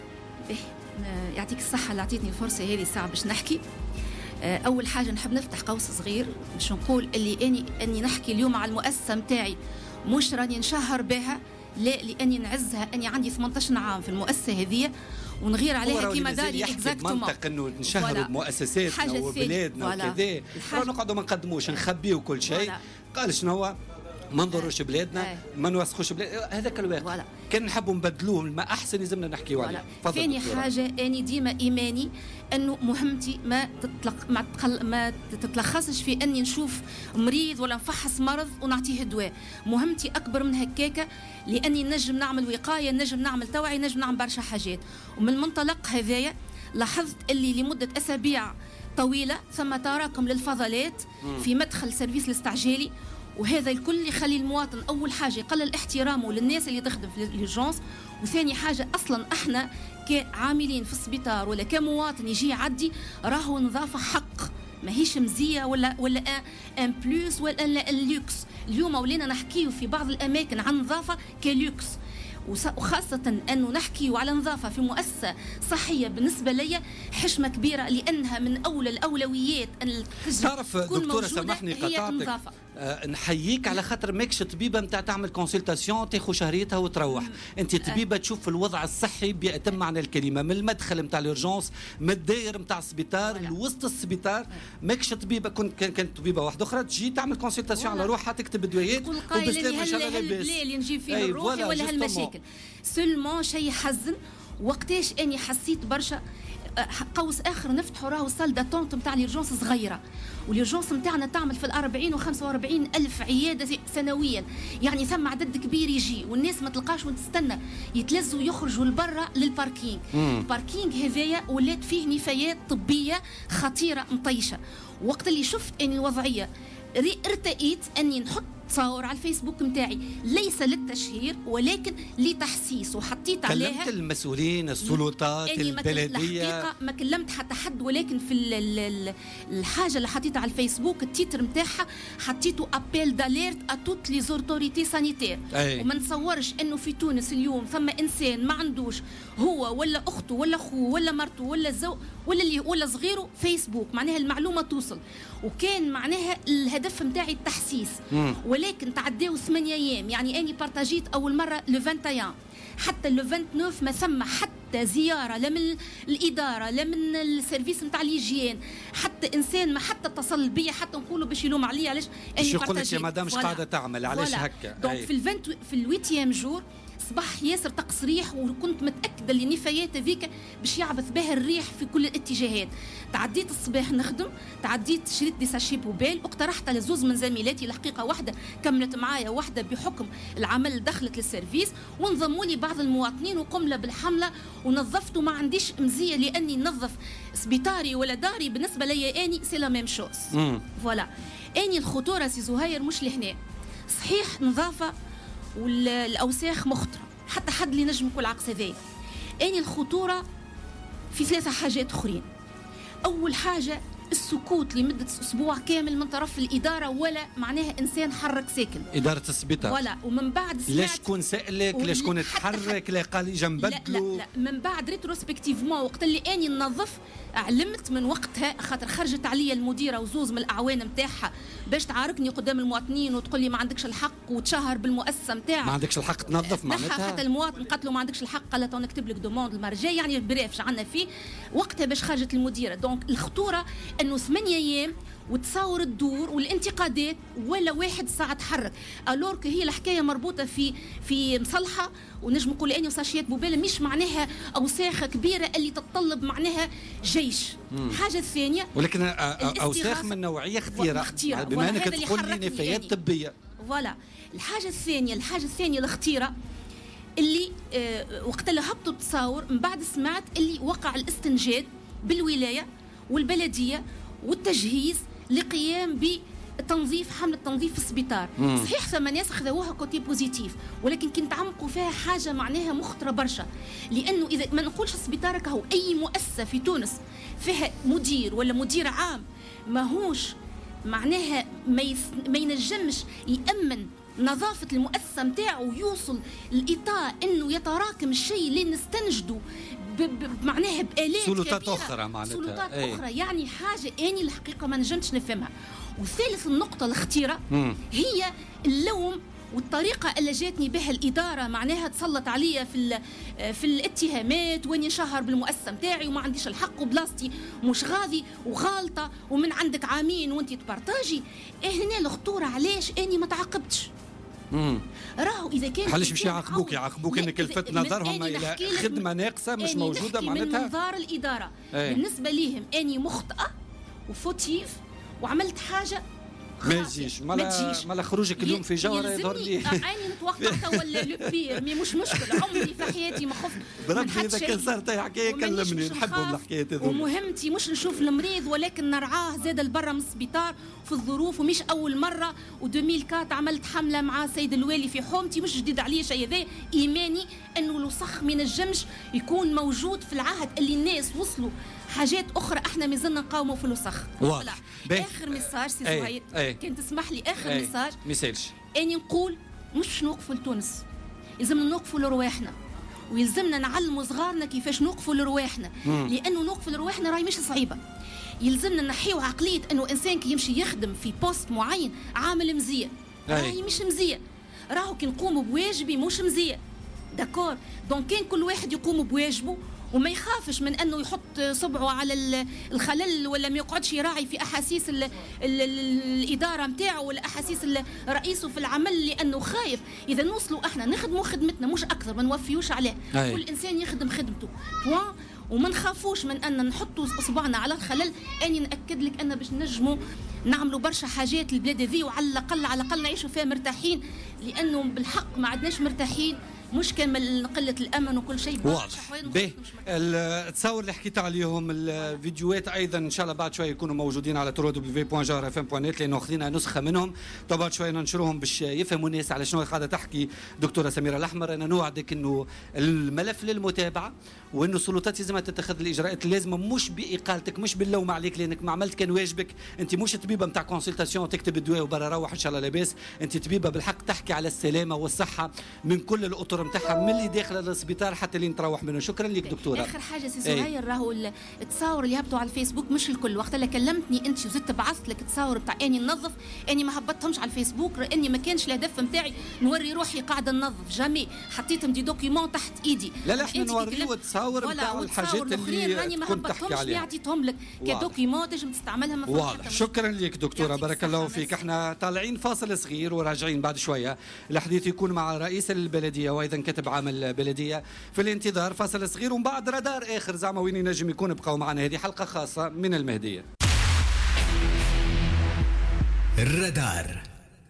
يعطيك الصحه اللي اعطيتني الفرصه هذه الساعه باش نحكي. اول حاجه نحب نفتح قوس صغير باش نقول اللي اني نحكي اليوم على المؤسسه نتاعي مش راني نشهر بها، لا، لاني نعزها اني عندي 18 عام في المؤسسه هذه ونغير عليها كيما داري اكزاكتومون. منطق انه نشهروا بمؤسساتنا وبلادنا وكذا، نقعدوا ما نقدموش نخبيو كل شيء. قال شنو هو ما نضروش بلادنا، ما نوسخوش بلادنا، هذاك الواقع. كان نحبوا نبدلوه ما احسن يلزمنا نحكيو عليه. ثاني حاجه اني ديما ايماني انه مهمتي ما تتلخصش في اني نشوف مريض ولا نفحص مرض ونعطيه دواء. مهمتي اكبر من هكاكه، لاني نجم نعمل وقايه، نجم نعمل توعيه، نجم نعمل برشا حاجات. ومن المنطلق هذايا لاحظت اللي لمده اسابيع طويله ثم تراكم للفضلات في مدخل سيرفيس الاستعجالي، وهذا الكل يخلي المواطن اول حاجه يقلل احترامه للناس اللي تخدم في الارجونس، وثاني حاجه اصلا احنا كعاملين في السبيطار ولا كمواطن يجي يعدي راهو نظافه حق، ماهيش مزيه ولا ان بلوس ولا اللوكس. اليوم ولينا نحكيو في بعض الاماكن عن نظافه كلوكس، وخاصة أنه نحكي على نظافة في مؤسسة صحية بالنسبة لي حشمة كبيرة، لأنها من أولى الأولويات أن تكون موجودة هي النظافة. نحييك على خاطر ماكش طبيبه نتاع تعمل كونسلتاسيون تاخذ شهريتها وتروح. انت طبيبه تشوف الوضع الصحي بأتم معنى الكلمه، من المدخل نتاع الارجونس، من الداير نتاع السبيطار لوسط السبيطار. ماكش طبيبه كانت طبيبه واحده اخرى تجي تعمل كونسلتاسيون على روحها تكتب دوايات وبالسلامه ان شاء الله لاباس. اللي نجيب فيه الروحي ولا هالمشاكل سلمون شيء يحزن. وقتاش اني حسيت برشا قوس اخر نفتحوا راهو سال داتونت نتاع الارجونس صغيره، والارجونس نتاعنا تعمل في 40 و 45 الف عياده سنويا، يعني ثم عدد كبير يجي والناس ما تلقاش وتستنى، يتلزوا يخرجوا لبرا للباركينغ. الباركينغ هذايا ولات فيه نفايات طبيه خطيره مطيشه. وقت اللي شفت ان الوضعيه ارتئيت اني نحط تصور على الفيسبوك متاعي ليس للتشهير ولكن لتحسيس، وحطيت عليها كلمت المسؤولين السلطات البلديه. الحقيقه ما كلمت حتى حد، ولكن في الحاجه اللي حطيتها على الفيسبوك التيتر متاعها حطيته ابيل داليرت ا توت لي زورتوريتي سانيتير. وما نتصورش انه في تونس اليوم ثم انسان ما عندوش هو ولا اخته ولا اخوه ولا مرته ولا الزوج ولا صغيره فيسبوك، معناها المعلومه توصل. وكان معناها الهدف متاعي التحسيس، ولكن تعداو 8 ايام. يعني اني بارتاجيت اول مره لو 21 حتى لو 29 ما ثم حتى زياره لا من الاداره لا من السيرفيس نتاع الهيجين، حتى انسان ما حتى اتصل بيا حتى نقولوا باش يلوم عليا علاش اني يقول لك يا مدام مش قاعده تعمل علاش هكا. دونك في الويتيام جور صباح ياسر طقس ريح، وكنت متاكده اللي نفايات هذيك باش يعبث بها الريح في كل الاتجاهات. تعديت الصباح نخدم، تعديت شريت دي ساشي بوبيل، واقترحت على زوز من زميلاتي الحقيقه، واحده كملت معايا واحده بحكم العمل دخلت للسيرفيس، وانضموا لي بعض المواطنين وقمنا بالحمله ونظفت. وما عنديش مزيه لاني نظف سبيطاري ولا داري، بالنسبه لي اني سي لا ميم شوز. فوالا اني الخطوره سي زهير مش لهنا، صحيح نظافه والاوساخ مخطره، حتى حد اللي نجم يقول عكس هذايا. اني الخطوره في 3 حاجات اخرين. اول حاجه السكوت لمده اسبوع كامل من طرف الاداره، ولا معناها انسان حرك ساكن اداره السبيطار ولا. ومن بعد سمعت لا شكون سالك لا شكون تحرك لا قال لي جنبدلو. لا من بعد ريتروسبكتيفمون وقت اللي اني ننظف علمت من وقتها، خاطر خرجت عليا المديره وزوز من الاعوان نتاعها باش تعاركني قدام المواطنين وتقول لي ما عندكش الحق وتشهر بالمؤسسه نتاعك، ما عندكش الحق تنظف معناتها. حتى المواطن قالت له ما عندكش الحق، قالت له نكتب لك دوموند المره الجايه، يعني بريف عندنا فيه وقتها باش خرجت المديره. دونك الخطوره انه 8 ايام وتصاور الدور والانتقادات ولا واحد ساعه تحرك، الورك هي الحكايه مربوطه في مصلحه، ونجم نقول اني وساشيات بوبيله مش معناها اوساخه كبيره اللي تتطلب معناها جيش. حاجه الثانيه ولكن اوساخ من نوعيه خطيره بما انك تقول لي نفايات طبيه. فوالا الحاجه الثانيه الخطيره اللي وقت اللي هبطوا التصاور من بعد سمعت اللي وقع الاستنجاد بالولايه والبلديه والتجهيز لقيام بتنظيف حمله تنظيف في السبيطار. صحيح ثم ناس خذوها كوتي بوزيتيف، ولكن كنت تعمقوا فيها حاجه معناها مخطره برشا، لانه اذا ما نقولش السبيطار كهو اي مؤسسه في تونس فيها مدير ولا مدير عام ماهوش معناها ما ينجمش يامن نظافه المؤسسه نتاعو ويوصل الاطار انه يتراكم الشيء اللي نستنجدوا معناها بآلات سلطات أخرى معناتها سلطات أخرى، يعني حاجة أني الحقيقة ما نجمتش نفهمها. وثالث النقطة الخطيرة هي اللوم والطريقة اللي جاتني بها الإدارة، معناها تسلط عليا في الاتهامات واني نشهر بالمؤسسة متاعي وما عنديش الحق وبلاستي مش غاضي وغالطة ومن عندك عامين وانت تبارتاجي. هنا الخطورة علاش أني ما تعاقبتش. راهو اذا كان علاش باش يعاقبوك انك لفت نظرهم الى خدمه ناقصه مش موجوده معناتها من منظار الاداره. بالنسبه ليهم اني مخطئه وفوتيف وعملت حاجه ما يجيش مالا خروجك اليوم في جوهره يظهر لي عيني نتوقع توا لو بير مي مش مشكل، عمري في حياتي ما خفت بربي اذا كان صارت اي حكايه كلمني نحبهم الحكايات هذول. ومهمتي مش نشوف المريض ولكن نرعاه زاد البرة من السبيطار في الظروف، ومش اول مره. و2004 عملت حمله مع سيد الوالي في حومتي، مش جديد عليا شيء هذا، ايماني انه الوسخ ما ينجمش يكون موجود في العهد اللي الناس وصلوا حاجات اخرى احنا مازلنا نقاوموا في الوسخ. واضح. اخر ميساج سي زهير كان تسمح لي اخر ميساج اني نقول مش نوقفوا لتونس، يلزمنا نوقفوا لرواحنا ويلزمنا نعلموا صغارنا كيفاش نوقفوا لرواحنا، لانه نوقفوا لرواحنا راهي مش صعيبه. يلزمنا نحيو عقليه انه انسان كي يمشي يخدم في بوست معين عامل مزيه، راهي مش مزيه، راهو كي نقوم بواجبي مش مزيه. داكور، دونك كان كل واحد يقوم بواجبه وما يخافش من انه يحط صبعه على الخلل ولا ما يقعدش يراعي في احاسيس الاداره نتاعو ولا احاسيس رئيسه في العمل، لانه خايف اذا نوصلوا احنا نخدموا خدمتنا مش اكثر، ما نوفيوش عليه. كل انسان يخدم خدمته وما نخافوش من ان نحطوا اصبعنا على الخلل. اني ناكد لك ان باش نجموا نعملوا برشا حاجات للبلاد هذه، وعلى الاقل نعيشوا فيها مرتاحين، لانه بالحق ما عدناش مرتاحين، مش كامل قله الامن وكل شيء. واضح. التصور اللي حكيت عليهم الفيديوهات ايضا ان شاء الله بعد شويه يكونوا موجودين على www.jahrfm.net، لانه اخذنا نسخه منهم بعد شويه ننشرهم باش يفهموا الناس على شنو قاعده تحكي دكتوره سميره الاحمر. انا نوعدك انه الملف للمتابعه، وانه السلطات لازم تتخذ الاجراءات اللازمه، مش باقالتك مش باللوم عليك لانك ما عملت كان واجبك. انت مش طبيبه نتاع كونسلتاسيون تكتب الدواء وبرا روح ان شاء الله لاباس، انت طبيبه بالحق تحكي على السلامه والصحه من كل الاطر التصوير نتاعها من اللي داخله للسبيطار حتى اللي نتروح منه. شكرا لك دكتوره. اخر حاجه سي صغير راهو التصاور اللي هبطوا على الفيسبوك مش الكل، وقت اللي كلمتني انت وزدت بعثت لك تصاور بتاع اني ننظف، اني ما هبطتهمش على الفيسبوك لاني ما كانش الهدف نتاعي نوري روحي قاعده ننظف، جامي حطيتهم دي دوكيومون تحت ايدي. لا احنا نوريو التصاور بتاع الحاجات اللي كنت تحكي عليها، عطيتهم لك كدوكيمون تنجم تستعملها. ما واضح. شكرا لك دكتوره، بارك الله فيك. احنا طالعين فاصل صغير وراجعين بعد شويه. الحديث يكون مع رئيس البلديه وايضا كاتب عام البلديه. في الانتظار فاصل صغير ومن بعد رادار اخر زعما وين ينجم يكون. بقوا معنا، هذه حلقه خاصه من المهديه. الرادار.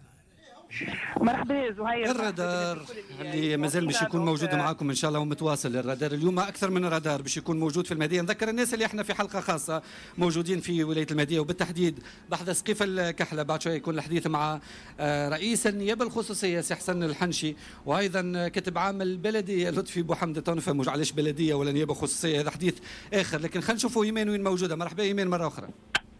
مرحبا زهير. الرادار اللي مازال باش يكون موجود معاكم ان شاء الله ومتواصل. الرادار اليوم اكثر من رادار باش يكون موجود في المهديه. نذكر الناس اللي احنا في حلقه خاصه موجودين في ولايه المهديه وبالتحديد بحث سقيف الكحله. بعد شويه يكون الحديث مع رئيس النيابه الخصوصيه سي حسن الحنشي وايضا كاتب عام البلديه لطفي بوحمد. تو نفهموا علاش بلديه ولا نيابه خصوصيه، هذا حديث اخر. لكن خلينا نشوفوا ايمان وين موجوده. مرحبا ايمان مره اخرى.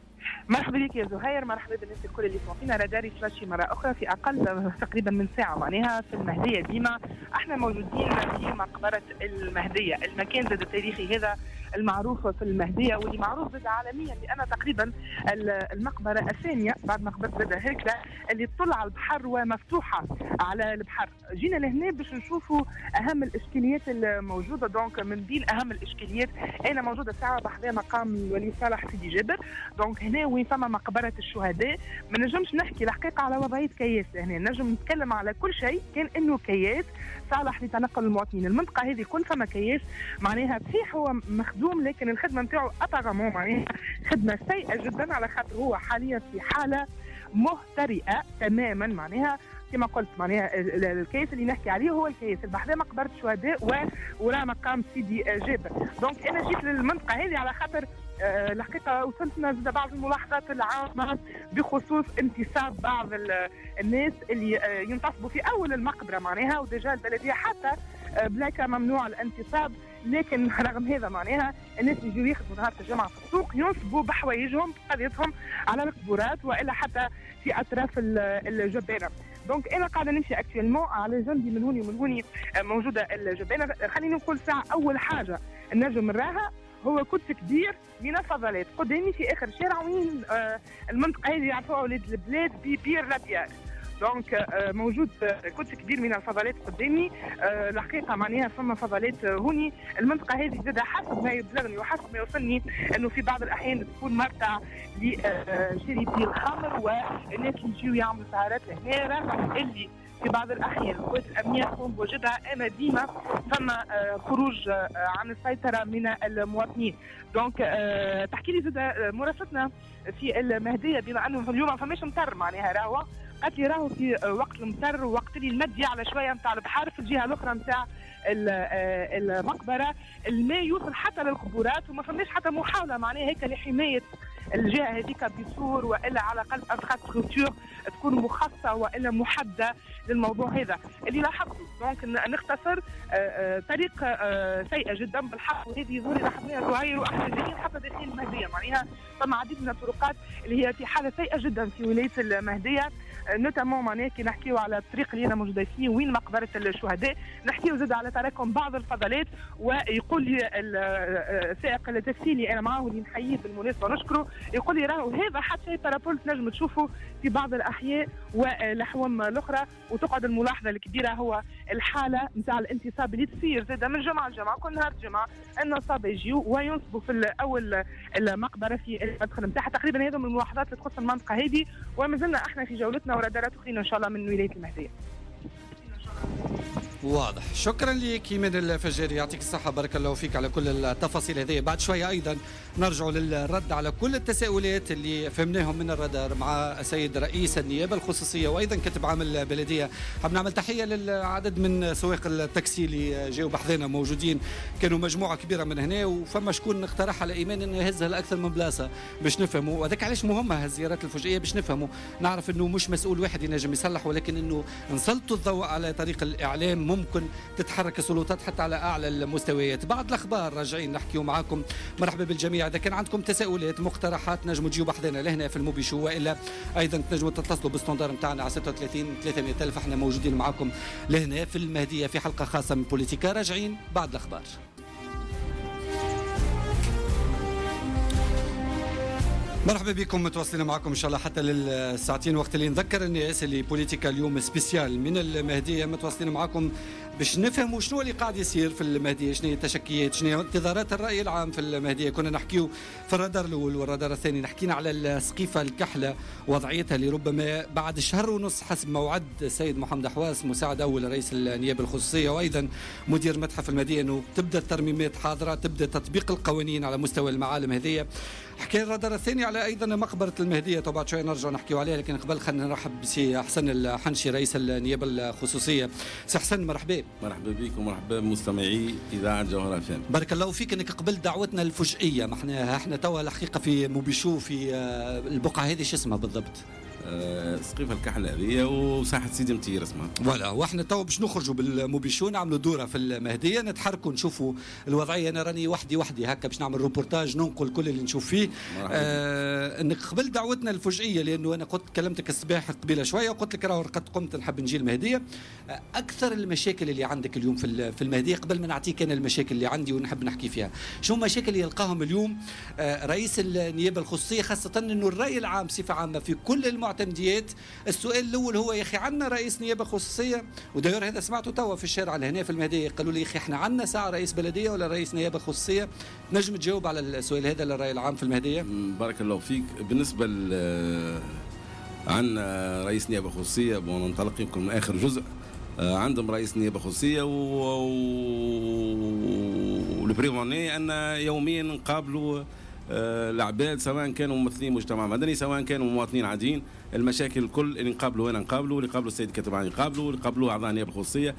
مرحبا بك يا زهير، مرحبا بالناس الكل اللي سمعتينا. راداري فلاشي مره اخرى في اقل تقريبا من ساعه معناها في المهديه. ديما احنا موجودين في مقبره المهديه، المكان زاد التاريخي هذا المعروف في المهديه واللي معروف زاد عالميا، لان تقريبا المقبره الثانيه بعد مقبره زاد هركله اللي تطل على البحر ومفتوحه على البحر. جينا لهنا باش نشوفوا اهم الاشكاليات الموجوده. دونك من بين اهم الاشكاليات انا موجوده ساعه بحذا مقام الولي صالح سيدي جابر. دونك هنا وين فما مقبره الشهداء ما نجمش نحكي الحقيقه على وضعيه كياس. هنا نجم نتكلم على كل شيء كان انه كياس صالح لتنقل المواطنين. المنطقه هذه كل فما كياس معناها صحيح هو مخدوم، لكن الخدمه نتاعو ابارامون معناها خدمه سيئه جدا، على خاطر هو حاليا في حاله مهترئه تماما. معناها كما قلت معناها الكيس اللي نحكي عليه هو الكيس البحذا مقبره الشهداء وراء مقام سيدي جابر. دونك انا جيت للمنطقه هذه على خاطر الحقيقه وصلتنا بعض الملاحظات العامه بخصوص انتصاب بعض الناس اللي ينتصبوا في اول المقبره معناها، ودجا البلديه حتى بلاك ممنوع الانتصاب. لكن رغم هذا معناها الناس اللي يجوا يخدموا نهار الجمعه في السوق ينصبوا بحوايجهم بقضيتهم على القبورات والا حتى في اطراف الجبانه. دونك انا قاعده نمشي اكتويلمون على جنبي من هوني ومن هوني موجوده الجبانه. خليني نقول ساعه اول حاجه النجم نراها هو كتف كبير من الفضلات قدامي في اخر شارع وين المنطقه هذه يعرفوها ولاد البلاد ببير لابيار. دونك موجود كتف كبير من الفضلات قدامي. الحقيقه معناها فما فضلات هوني. المنطقه هذه زاد حسب ما يبلغني وحسب ما يوصلني انه في بعض الاحيان تكون مرتع لشريبي الخمر والناس اللي يجيو يعملوا سهرات هنا، رغم اللي في بعض الاحيان القوات الامنيه تقوم بوجودها. اما ديما فما خروج عن السيطره من المواطنين. دونك تحكي لي زاد مرافقتنا في المهديه بما انه اليوم ما فماش مطر معناها راهو قالت لي راهو في وقت المطر ووقت اللي المد يعلى شويه نتاع البحر في الجهه الاخرى نتاع المقبره الماء يوصل حتى للقبورات وما فماش حتى محاوله معناها هيك لحمايه الجهه هذيك بسور والا على الاقل انفراستركتور تكون مخصصه والا محدده للموضوع هذا اللي لاحظته. دونك نختصر طريق سيئه جدا بالحق، وهذه ظهور لاحظناها زهير واحنا جايين حتى داخل المهديه معناها فما عديد من الطرقات اللي هي في حاله سيئه جدا في ولايه المهديه. نوتامون معناها كي نحكيو على الطريق اللي انا موجوده فيه وين مقبره الشهداء، نحكيو زاد على تراكم بعض الفضلات. ويقول لي السائق التاكسي اللي انا معاه واللي نحييه بالمناسبه نشكره، يقول لي راهو هذا حتى شيء بارابول تنجم تشوفه في بعض الاحياء والاحوام الاخرى. وتقعد الملاحظه الكبيره هو الحاله نتاع الانتصاب اللي تصير زاد من جمعه لجمعه. كل نهار جمعه النصابه يجيو وينصبوا في اول المقبره في المدخل نتاعها. تقريبا هذو من الملاحظات اللي تخص المنطقه هذه، وما زلنا احنا في جولتنا ورادارات اخرين ان شاء الله من ولايه المهديه. واضح. شكرا لك ايمان الفجاري، يعطيك الصحه، بارك الله فيك على كل التفاصيل هذه. بعد شويه ايضا نرجع للرد على كل التساؤلات اللي فهمناهم من الرادار مع السيد رئيس النيابه الخصوصيه وايضا كاتب عام البلديه. حاب نعمل تحيه للعدد من سواق التاكسي اللي جاوا بحذانا موجودين، كانوا مجموعه كبيره من هنا وفما شكون اقترح على ايمان انه يهزها لاكثر من بلاصه باش نفهموا، وهذاك علاش مهمه هالزيارات الفجائيه باش نفهموا. نعرف انه مش مسؤول واحد ينجم يصلح، ولكن انه نسلطوا الضوء على طريق الاعلام ممكن تتحرك السلطات حتى على اعلى المستويات. بعد الاخبار راجعين نحكيو معاكم. مرحبا بالجميع. اذا كان عندكم تساؤلات مقترحات نجموا تجيو بحذنا لهنا في الموبي شو، والا ايضا تنجموا تتصلوا بالستاندر نتاعنا على 36 300 ألف. احنا موجودين معاكم لهنا في المهديه في حلقه خاصه من بوليتيكا. راجعين بعد الاخبار. مرحبا بكم، متواصلين معكم ان شاء الله حتى للساعتين، وقت اللي نذكر الناس اللي بوليتيكا اليوم سبيسيال من المهديه. متواصلين معكم باش نفهموا شنو اللي قاعد يصير في المهديه، شنو هي التشكيات، شنو هي انتظارات الراي العام في المهديه. كنا نحكيو في الرادار الاول والرادار الثاني نحكينا على السقيفه الكحله وضعيتها اللي ربما بعد شهر ونص حسب موعد السيد محمد حواس مساعد اول رئيس النيابه الخصوصيه وايضا مدير متحف المهديه انه تبدا الترميمات حاضره، تبدا تطبيق القوانين على مستوى المعالم هذه. حكينا الرادار الثاني على ايضا مقبره المهديه، طبعا شويه نرجع نحكيو عليها، لكن قبل خلينا نرحب بسي حسن الحنشي رئيس النيابه الخصوصيه. سي حسن مرحبا. مرحبا بكم ومرحبا بمستمعي اذاعه جوهره فام. بارك الله فيك انك قبلت دعوتنا الفجئيه. ما احنا توا الحقيقه في موبيشو في البقعه هذه شو اسمها بالضبط؟ سقيفه الكحله هذه وساحه سيدي متير اسمها. فوالا، واحنا تو باش نخرجوا بالموبيشو نعملوا دوره في المهديه، نتحركوا نشوفوا الوضعيه. انا راني وحدي هكا باش نعمل روبورتاج ننقل كل اللي نشوف فيه. انك قبل دعوتنا الفجئيه، لانه انا قلت كلمتك الصباح قبيله شويه وقلت لك راه قد قمت نحب نجي المهديه. اكثر المشاكل اللي عندك اليوم في المهديه، قبل ما نعطيك انا المشاكل اللي عندي ونحب نحكي فيها، شو المشاكل اللي يلقاهم اليوم رئيس النيابه الخصوصيه، خاصه انه الراي العام بصفه عامه في كل المعتمديات. السؤال الاول هو يا اخي عندنا رئيس نيابه خصوصيه، وداير هذا سمعته توا في الشارع هنا في المهديه، قالوا لي يا اخي احنا عندنا ساعه رئيس بلديه ولا رئيس نيابه خصوصيه؟ نجم تجاوب على السؤال هذا للراي العام في المهديه؟ بارك الله فيك. بالنسبه عندنا رئيس نيابه خصوصيه، وننطلق يمكن من اخر جزء. عندهم رئيس نيابه خصوصيه والبريفوني ان يوميا نقابلوا العباد، سواء كانوا ممثلين مجتمع مدني سواء كانوا مواطنين عاديين. المشاكل الكل اللي نقابلوا هنا نقابلوا، اللي قابلوا السيد كاتب عام يقابلوا، اللي قابلوا اعضاء النيابه الخصوصيه.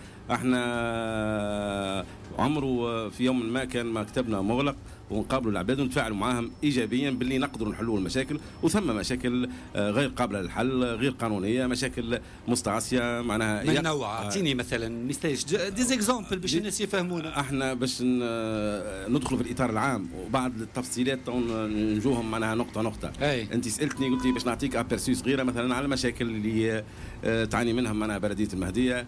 احنا عمره في يوم ما كان مكتبنا مغلق، ونقابلوا العباد ونتفاعلوا معاهم ايجابيا باللي نقدروا نحلوا المشاكل. وثم مشاكل غير قابله للحل، غير قانونيه، مشاكل مستعصيه معناها من نوع. اعطيني مثلا مثال ديزيكزامبل باش الناس يفهمونا. احنا باش ندخلوا في الاطار العام وبعض التفصيلات نجوهم معناها نقطه نقطه. انت سالتني قلت لي باش نعطيك ابيرسي صغيره مثلا على المشاكل اللي تعاني منها معناها بلديه المهديه.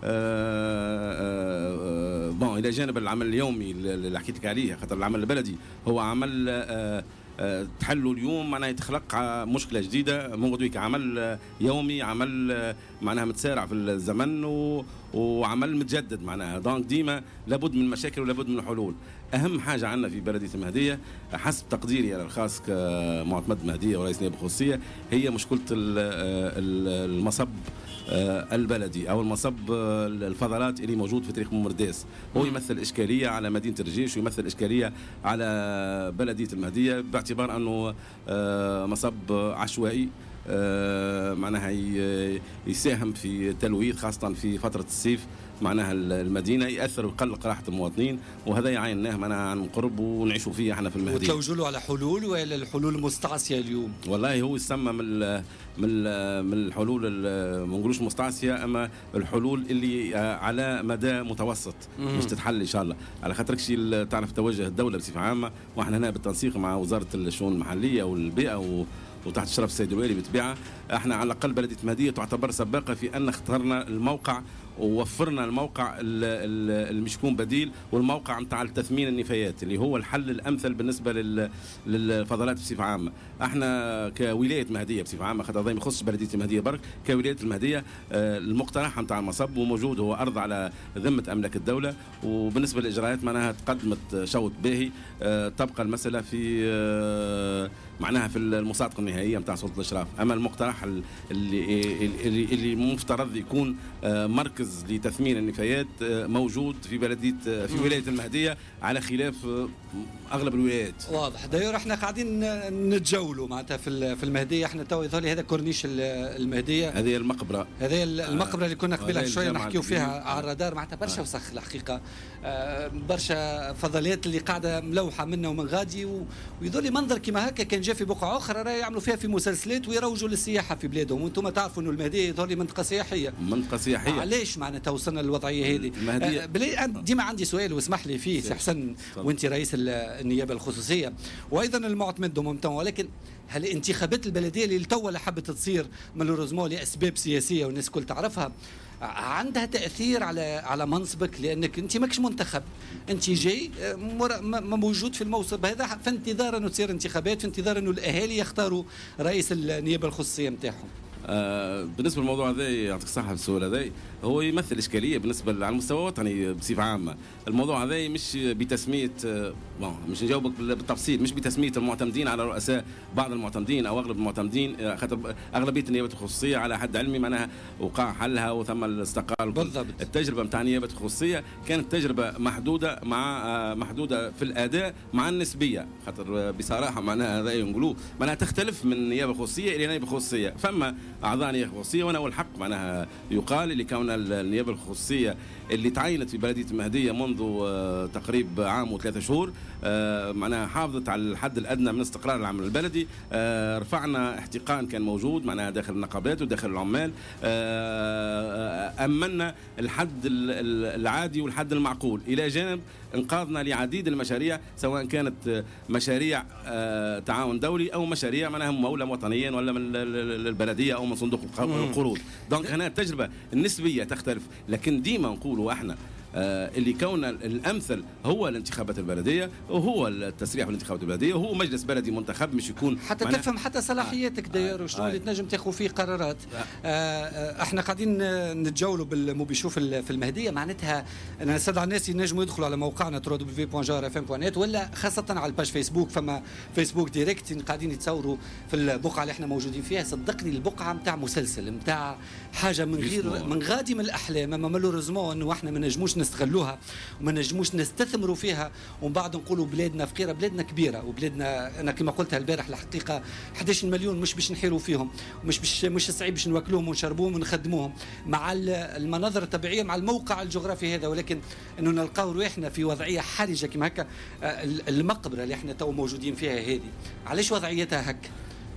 بون الى جانب العمل اليومي اللي حكيت لك عليه، خاطر العمل البلدي هو عمل تحلوا اليوم معناها يتخلق مشكله جديده من غدويك. عمل يومي، عمل معناها متسارع في الزمن وعمل متجدد معناها. دونك ديما لابد من مشاكل ولابد من حلول. اهم حاجه عندنا في بلديه المهديه حسب تقديري انا الخاص كمعتمد مهديه ورئيس نيابه خصوصيه، هي مشكله المصب البلدي او المصب الفضلات اللي موجود في طريق ممرداس. هو يمثل اشكاليه على مدينه الرجيش ويمثل اشكاليه على بلديه المهديه، باعتبار انه مصب عشوائي معناها يساهم في تلويث خاصه في فتره الصيف معناها المدينه، ياثر ويقلق راحه المواطنين، وهذا يعيناه معناها عن قرب ونعيشوا فيه احنا في المهديه. وتلوجوا له على حلول ولا الحلول المستعصيه اليوم؟ والله هو يسمى من الحلول ما نقولوش مستعصيه، اما الحلول اللي على مدى متوسط مش تتحل ان شاء الله، على خاطركش تعرف توجه الدوله بصفه عامه، واحنا هنا بالتنسيق مع وزاره الشؤون المحليه والبيئه وتحت اشراف السيد الوالي بالطبيعه. احنا على الاقل بلديه المهديه تعتبر سباقه في ان اخترنا الموقع ووفرنا الموقع المشكون بديل، والموقع نتاع التثمين النفايات اللي هو الحل الامثل بالنسبه للفضلات بصفه عامه. احنا كولايه مهديه بصفه عامه، خاطر هذا ما يخصش بلديه المهديه برك، كولايه المهديه المقترح نتاع المصب وموجود، هو ارض على ذمه املاك الدوله، وبالنسبه للاجراءات معناها تقدمت شوط باهي. تبقى المساله في معناها في المصادقه النهائيه نتاع سلطه الاشراف. اما المقترح اللي مفترض يكون مركز لتثمين النفايات موجود في في ولايه المهديه على خلاف اغلب الولايات. واضح. داير احنا قاعدين نتجولوا معناتها في المهديه. احنا تو يظهر لي هذا كورنيش المهديه، هذه المقبره، هذه المقبره اللي كنا قبيله شويه نحكيو فيها على الرادار. معناتها برشا وسخ الحقيقه، برشا فضلات اللي قاعده ملوحه منا ومن غادي، ويظهر لي منظر كما هكا كان جا في بقعه اخرى راه يعملوا فيها في مسلسلات ويروجوا للسياحه في بلادهم. وانتم تعرفوا انه المهديه يظهر لي منطقه سياحيه. منطقه سياحيه. علاش علاش معناتها وصلنا للوضعيه هذه. ديما عندي سؤال واسمح لي فيه سي حسن، وانت رئيس النيابه الخصوصيه وايضا المعتمد دومونتون، ولكن هل الانتخابات البلديه اللي توا حبت تصير مالوريزمون لاسباب سياسيه والناس الكل تعرفها عندها تاثير على منصبك؟ لانك انت ماكش منتخب، انت جاي موجود في الموصب هذا في انتظار انه تصير انتخابات، في انتظار انه الاهالي يختاروا رئيس النيابه الخصوصيه نتاعهم. بالنسبه للموضوع هذا يعطيك الصحه في السؤال هذا، هو يمثل اشكاليه بالنسبه على المستوى الوطني بصفه عامه. الموضوع هذا مش بتسميه، مش نجاوبك بالتفصيل، مش بتسميه المعتمدين على رؤساء، بعض المعتمدين او اغلب المعتمدين، خاطر اغلبيه النيابات الخصوصيه على حد علمي معناها وقع حلها وثم الاستقال. بالضبط. التجربه نتاع النيابات الخصوصيه كانت تجربه محدوده محدوده في الاداء مع النسبيه، خاطر بصراحه معناها هذا نقولوه معناها تختلف من نيابه خصوصيه الى نيابه خصوصيه. فما اعضاء نيابه خصوصيه وانا والحق معناها يقال اللي كون النيابه الخصوصيه اللي تعينت في بلديه المهديه منذ تقريب عام و3 شهور معناها حافظت على الحد الادنى من استقرار العمل البلدي. رفعنا احتقان كان موجود معناها داخل النقابات وداخل العمال، امنا الحد العادي والحد المعقول، الى جانب انقاذنا لعديد المشاريع سواء كانت مشاريع تعاون دولي او مشاريع معناها مموله وطنيا ولا من البلديه او من صندوق القروض. دونك هنا التجربه النسبيه تختلف، لكن ديما نقولوا احنا اللي كون الامثل هو الانتخابات البلديه وهو التسريح بالانتخابات البلديه وهو مجلس بلدي منتخب، مش يكون حتى تفهم حتى صلاحياتك داير وشنو اللي تنجم تاخذ فيه قرارات. احنا قاعدين نتجولوا بالموبيشو في المهديه، معناتها انا نستدعي الناس ينجموا يدخلوا على موقعنا www.jawrfm.net ولا خاصه على الباج فيسبوك، فما فيسبوك ديريكت قاعدين يتصوروا في البقعه اللي احنا موجودين فيها. صدقني البقعه نتاع مسلسل، نتاع حاجه من غير من غادي من الاحلام، اما مالوريزمون انه احنا ما نجموش نستغلوها وما نجموش نستثمروا فيها، ومن بعد نقولوا بلادنا فقيره. بلادنا كبيره وبلادنا انا كما قلتها البارح الحقيقه 11 مليون مش باش نحيروا فيهم، مش صعيب باش نواكلوهم ونشربوهم ونخدموهم مع المناظر الطبيعيه مع الموقع الجغرافي هذا، ولكن انه نلقاو روحنا في وضعيه حرجه كما هكا. المقبره اللي احنا تو موجودين فيها هذه علاش وضعيتها هكا؟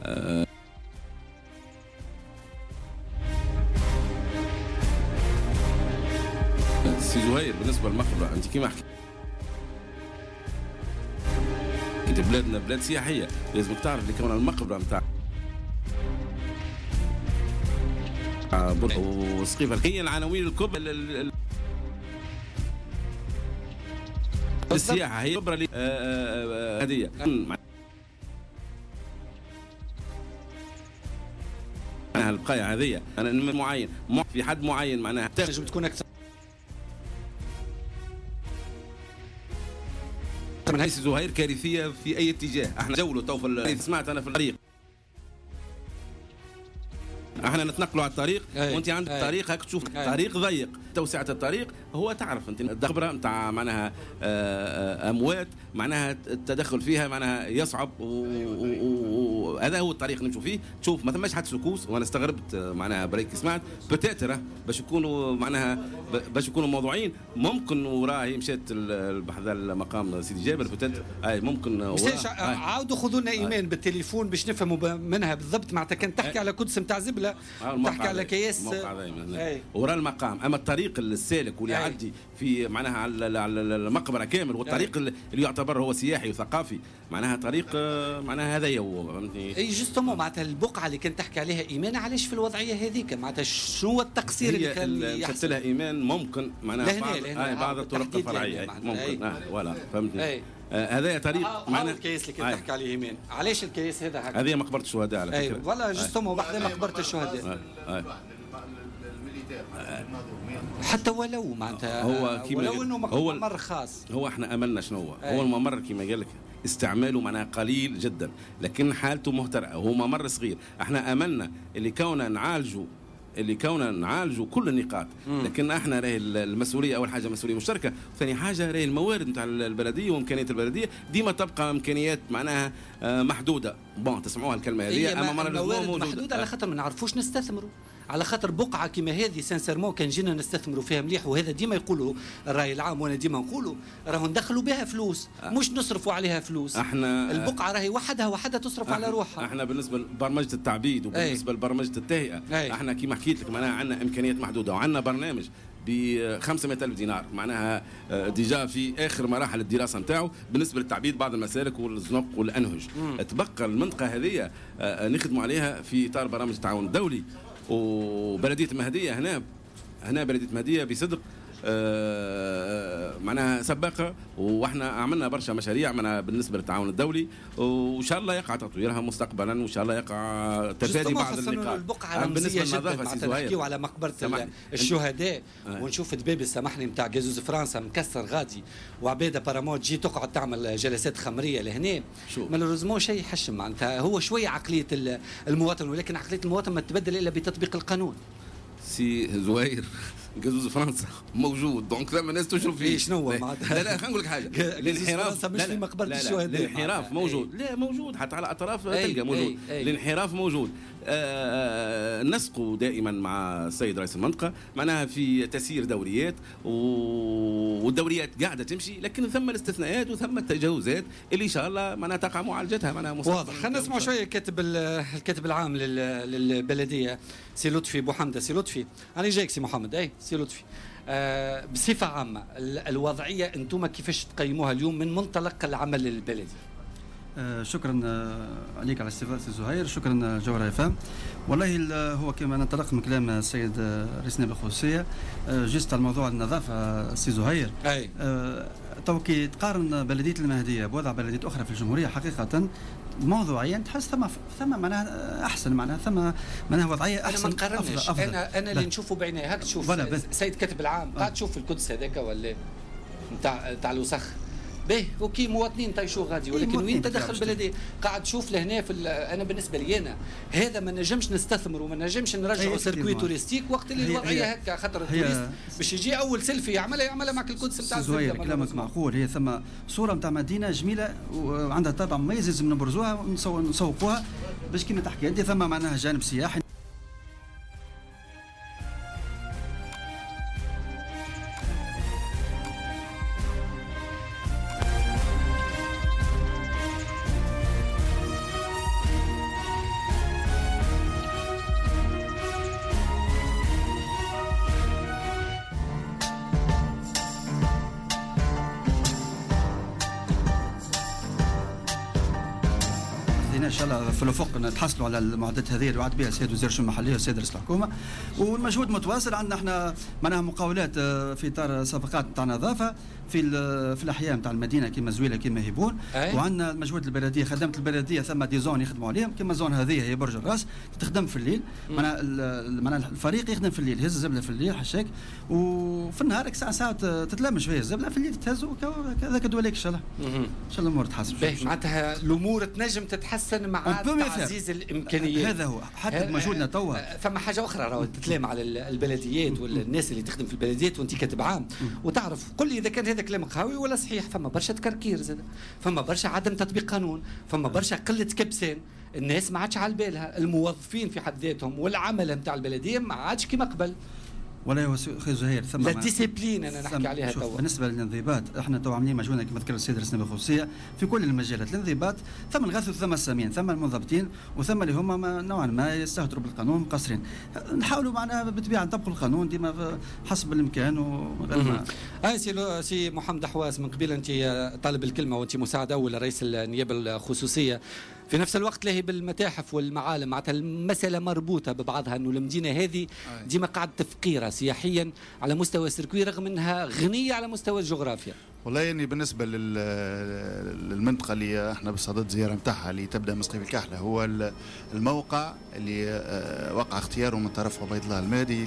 سي زهير بالنسبه للمقبره انت كيما حكيت بلادنا بلاد سياحيه، لازمك تعرف اللي كمان المقبره نتاع وسقيفه هي العناوين الكبرى للسياحه، هي كبرى هديه معناها البقايه هذه انا معين في حد معين معناها تنجم تكون اكثر من هيس زهير كارثيه في اي اتجاه. احنا جولوا تو سمعت انا في الطريق، احنا نتنقلوا على الطريق وانت عندك طريق هاك تشوف طريق ضيق، توسعه الطريق هو تعرف انت الدبره نتاع معناها اموات معناها التدخل فيها معناها يصعب، وهذا هو الطريق نمشوا فيه. تشوف ما ثماش حد سكوس، وانا استغربت معناها بريك سمعت بتاتر باش يكونوا معناها باش يكونوا موضوعين. ممكن وراهي مشات بحذا المقام سيدي جابر بتاتر اي ممكن عاودوا خذوا لنا ايمان بالتليفون باش نفهموا منها بالضبط. معناتها كانت تحكي على قدس نتاع زبله، تحكي على كياس ورا المقام، اما الطريق السالك واللي يعدي في معناها على المقبره كامل، والطريق اللي يعتبر هو سياحي وثقافي معناها طريق معناها هذايا هو فهمتني. اي جوستومون معناتها البقعه اللي كانت تحكي عليها ايمان علاش في الوضعيه هذيك؟ معناتها شنو التقصير اللي كان يحصل لها ايمان؟ ممكن معناها بعض الطرق الفرعيه ممكن ولا فهمتني. هذا طريق معناها الكيس اللي كنت تحكي عليه ايمان، علاش الكيس هذا هكا؟ هذه مقبره الشهداء على فكره. والله جوستومون بعد مقبره الشهداء حتى ولو معناتها هو ولو انه ممر خاص. هو احنا املنا شنو هو الممر كما قال لك استعماله معناها قليل جدا، لكن حالته مهترئه، هو ممر صغير. احنا املنا اللي كونا نعالجوا كل النقاط، لكن احنا راهي المسؤوليه اول حاجه مسؤوليه مشتركه، ثاني حاجه راهي الموارد نتاع البلديه وامكانيات البلديه ديما تبقى امكانيات معناها محدوده. تسمعوها الكلمه هذه، اما الموارد محدوده على خاطر ما نعرفوش نستثمروا، على خاطر بقعه كما هذه سانسيرمون كان جينا نستثمروا فيها مليح، وهذا ديما يقولوا الراي العام وانا ديما نقولوا راهو ندخلوا بها فلوس مش نصرفوا عليها فلوس. احنا البقعه راهي وحدها تصرف على روحها. احنا بالنسبه لبرمجه التعبيد وبالنسبه لبرمجه التهيئه احنا كما حكيت لك معناها عندنا امكانيات محدوده وعندنا برنامج ب 500,000 دينار، معناها ديجا في اخر مراحل الدراسه نتاعو بالنسبه للتعبيد بعض المسالك والزنق والانهج. تبقى المنطقه هذه نخدموا عليها في اطار برامج التعاون الدولي. وبلديه المهديه هنا بلديه المهديه بصدق معناها سباقه، واحنا عملنا برشا مشاريع معناها بالنسبه للتعاون الدولي، وان شاء الله يقع تطويرها مستقبلا، وان شاء الله يقع تفادي بعض النقاط. البقعه رمزيه جدا، معناتها نحكيو على مقبره الشهداء ونشوف دبابي سامحني نتاع جازوز فرنسا مكسر غادي، وعباده باراموت تجي تقعد تعمل جلسات خمريه لهنا. مالوريزمون شيء يحشم، معناتها هو شويه عقليه المواطن، ولكن عقليه المواطن ما تتبدل الا بتطبيق القانون. سي زوير جازوز فرنسا موجود، دونك ثم الناس تشرب فيه. شنو معناتها؟ لا خلينا نقول لك حاجه، الانحراف مش في مقبره الشهداء، الانحراف موجود. لا موجود حتى على اطراف تلقى موجود. الانحراف موجود. نسقوا دائما مع السيد رئيس المنطقه معناها في تسيير دوريات، والدوريات قاعده تمشي، لكن ثم الاستثناءات وثم التجاوزات اللي ان شاء الله معناها تقع معالجتها معناها واضح. خلينا نسمع شويه الكاتب العام للبلديه سي لطفي بوحمده. سي لطفي انا جايك سي محمد. سي لطفي بصفه عامه الوضعيه انتم كيفاش تقيموها اليوم من منطلق العمل البلدي؟ شكرا عليك على الاستضافه سي زهير، شكرا جوهر اف. والله هو كما ننطلق من كلام السيد رئيس النيابه الخصوصيه جست على موضوع النظافه سي زهير. تو كي تقارن بلديه المهديه بوضع بلديات اخرى في الجمهوريه حقيقه موضوعيا تحس ثم معناها احسن، معناها ثم معناها وضعيه احسن. انا ما نقارنش، انا اللي نشوفه بعيني. هاك تشوف السيد كاتب العام قاعد تشوف القدس هذاك ولا نتاع الوسخ باهي اوكي مواطنين طيشوا غادي، ولكن وين تدخل بلدي قاعد تشوف لهنا في انا بالنسبه لي انا هذا ما نجمش نستثمر وما نجمش نرجعوا سيركوي توريستيك وقت اللي الوضعيه هكا، خاطر التوريست باش يجي اول سيلفي يعملها معك القدس نتاع الزبده. كلامك معقول، هي ثم صوره نتاع مدينه جميله وعندها طابع مميز لازم نبرزوها ونسوقوها باش كما تحكي انت ثم معناها جانب سياحي. ان شاء الله في الافق نتحصلوا على المعدات هذه اللي وعد بها السيد وزير الشؤون المحليه والسيد رئيس الحكومه، والمجهود متواصل. عندنا احنا معناها مقاولات في اطار صفقات نتاع نظافه في الاحياء نتاع المدينه كما زويله كما هيبون، وعندنا مجهود البلديه، خدمه البلديه ثم دي زون يخدموا عليهم كما زون هذه هي برج الراس تخدم في الليل، معناها الفريق يخدم في الليل، يهز الزبله في الليل حشاك، وفي النهار ساعات تتلم شويه الزبله، في الليل تهز وكذاك دواليك ان شاء الله. ان شاء الله الامور تحسن. معناتها الامور تنجم تتحسن مع تعزيز الامكانيات. هذا هو حتى مجهودنا توا. فما حاجه اخرى راهو تتلام على البلديات والناس اللي تخدم في البلديات وانت كاتب عام وتعرف قل لي اذا كان هذا كلام قهوي ولا صحيح. فما برشا تكركير زاد، فما برشا عدم تطبيق قانون، فما برشا قله كبسان، الناس ما عادش على بالها، الموظفين في حد ذاتهم والعمل نتاع البلديه ما عادش كما قبل. ولا هو اخي زهير ثم لا ديسيبلين انا نحكي عليها توا. بالنسبه للانضباط احنا تو عاملين مجهودنا كما ذكر السيد رئيس النيابه الخصوصيه في كل المجالات. الانضباط ثم الغث وثم السامين، ثم المنضبطين وثم اللي هما نوعا ما يستهتروا بالقانون مقصرين. نحاولوا معناها بالطبيعه نطبقوا القانون ديما حسب الامكان وغير ما. سي محمد حواس، من قبل انت طالب الكلمه وانت مساعد اول لرئيس النيابه الخصوصيه، في نفس الوقت لاهي بالمتاحف والمعالم، معناتها المسألة مربوطة ببعضها، أنه المدينة هذه ديما قاعدة تفقيرة سياحيا على مستوى السيركوي رغم أنها غنية على مستوى الجغرافيا. والله يعني بالنسبة للمنطقة اللي احنا بصدد زيارة متاعها اللي تبدأ من سقيف الكحلة، هو الموقع اللي وقع اختياره من طرف عبيد الله المهدي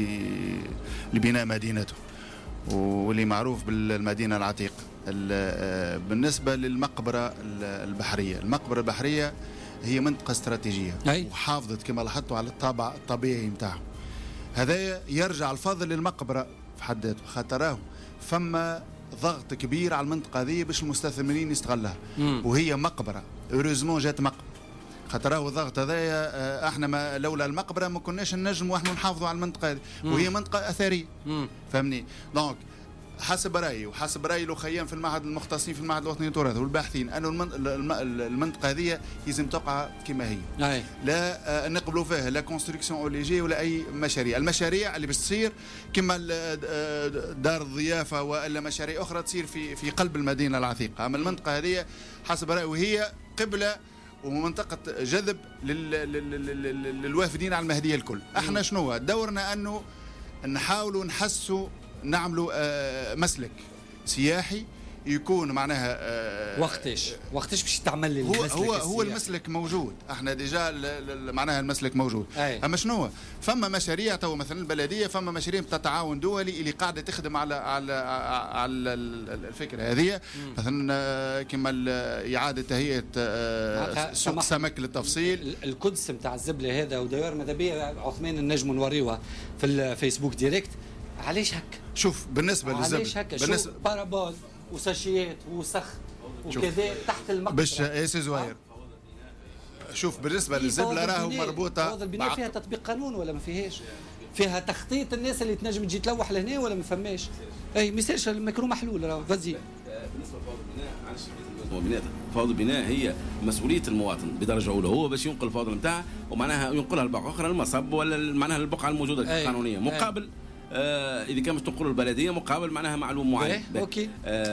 لبناء مدينته، واللي معروف بالمدينة العتيقة. بالنسبة للمقبرة البحرية، المقبرة البحرية هي منطقة استراتيجية وحافظت كما لاحظتوا على الطابع الطبيعي نتاعها. هذا يرجع الفضل للمقبرة في حد ذاته، خاطر فما ضغط كبير على المنطقة هذه باش المستثمرين يستغلها، وهي مقبرة اوريزمون جات مقبرة، خاطر الضغط هذايا احنا لولا المقبرة ما كناش نجموا احنا نحافظوا على المنطقة هذه، وهي منطقة أثرية فهمني. دونك حسب رأيي وحسب رأي الأخيان في المعهد المختصين في المعهد الوطني للتراث والباحثين أنه المنطقة هذه لازم تقع كما هي. لا نقبلوا فيها لا كونستركسيون أوليجي ولا أي مشاريع. المشاريع اللي بتصير كما دار الضيافة وإلا مشاريع أخرى تصير في قلب المدينة العتيقة. أما المنطقة هذه حسب رأيي وهي قبلة ومنطقة جذب للوافدين على المهدية الكل. احنا شنو دورنا أنه نحاولوا نحسوا نعملوا مسلك سياحي يكون معناها وقتاش باش تعمل لي المسلك هو المسلك موجود. احنا ديجا معناها المسلك موجود. اما شنو فما مشاريع تو مثلا البلديه فما مشاريع بتاع تعاون دولي اللي قاعده تخدم على الفكره هذه مثلا كما اعاده تهيئه سوق السمك للتفصيل. القدس نتاع الزبله هذا ودوائر ماذا بيا عثمان النجم نوريوها في الفيسبوك ديريكت. علاش هكا؟ شوف بالنسبه للزبله علاش هكا؟ بارابول وساشيات وسخ وكذا تحت المقبره باش ياسي زواير. شوف بالنسبه للزبله راهو مربوطه فوضى البناء فيها تطبيق قانون ولا ما فيهاش؟ فيها تخطيط الناس اللي تنجم تجي تلوح لهنا ولا ما فماش؟ اي ما يصيرش المكرو محلول راهو فازي. بالنسبه لفوضى البناء فوضى البناء هي مسؤوليه المواطن بدرجه اولى. هو باش ينقل الفوضى نتاعه ومعناها ينقلها لبقعه اخرى المصب ولا معناها البقعه الموجوده القانونيه مقابل اذا كان باش تنقلوا البلديه مقابل معناها معلوم معين. اوكي.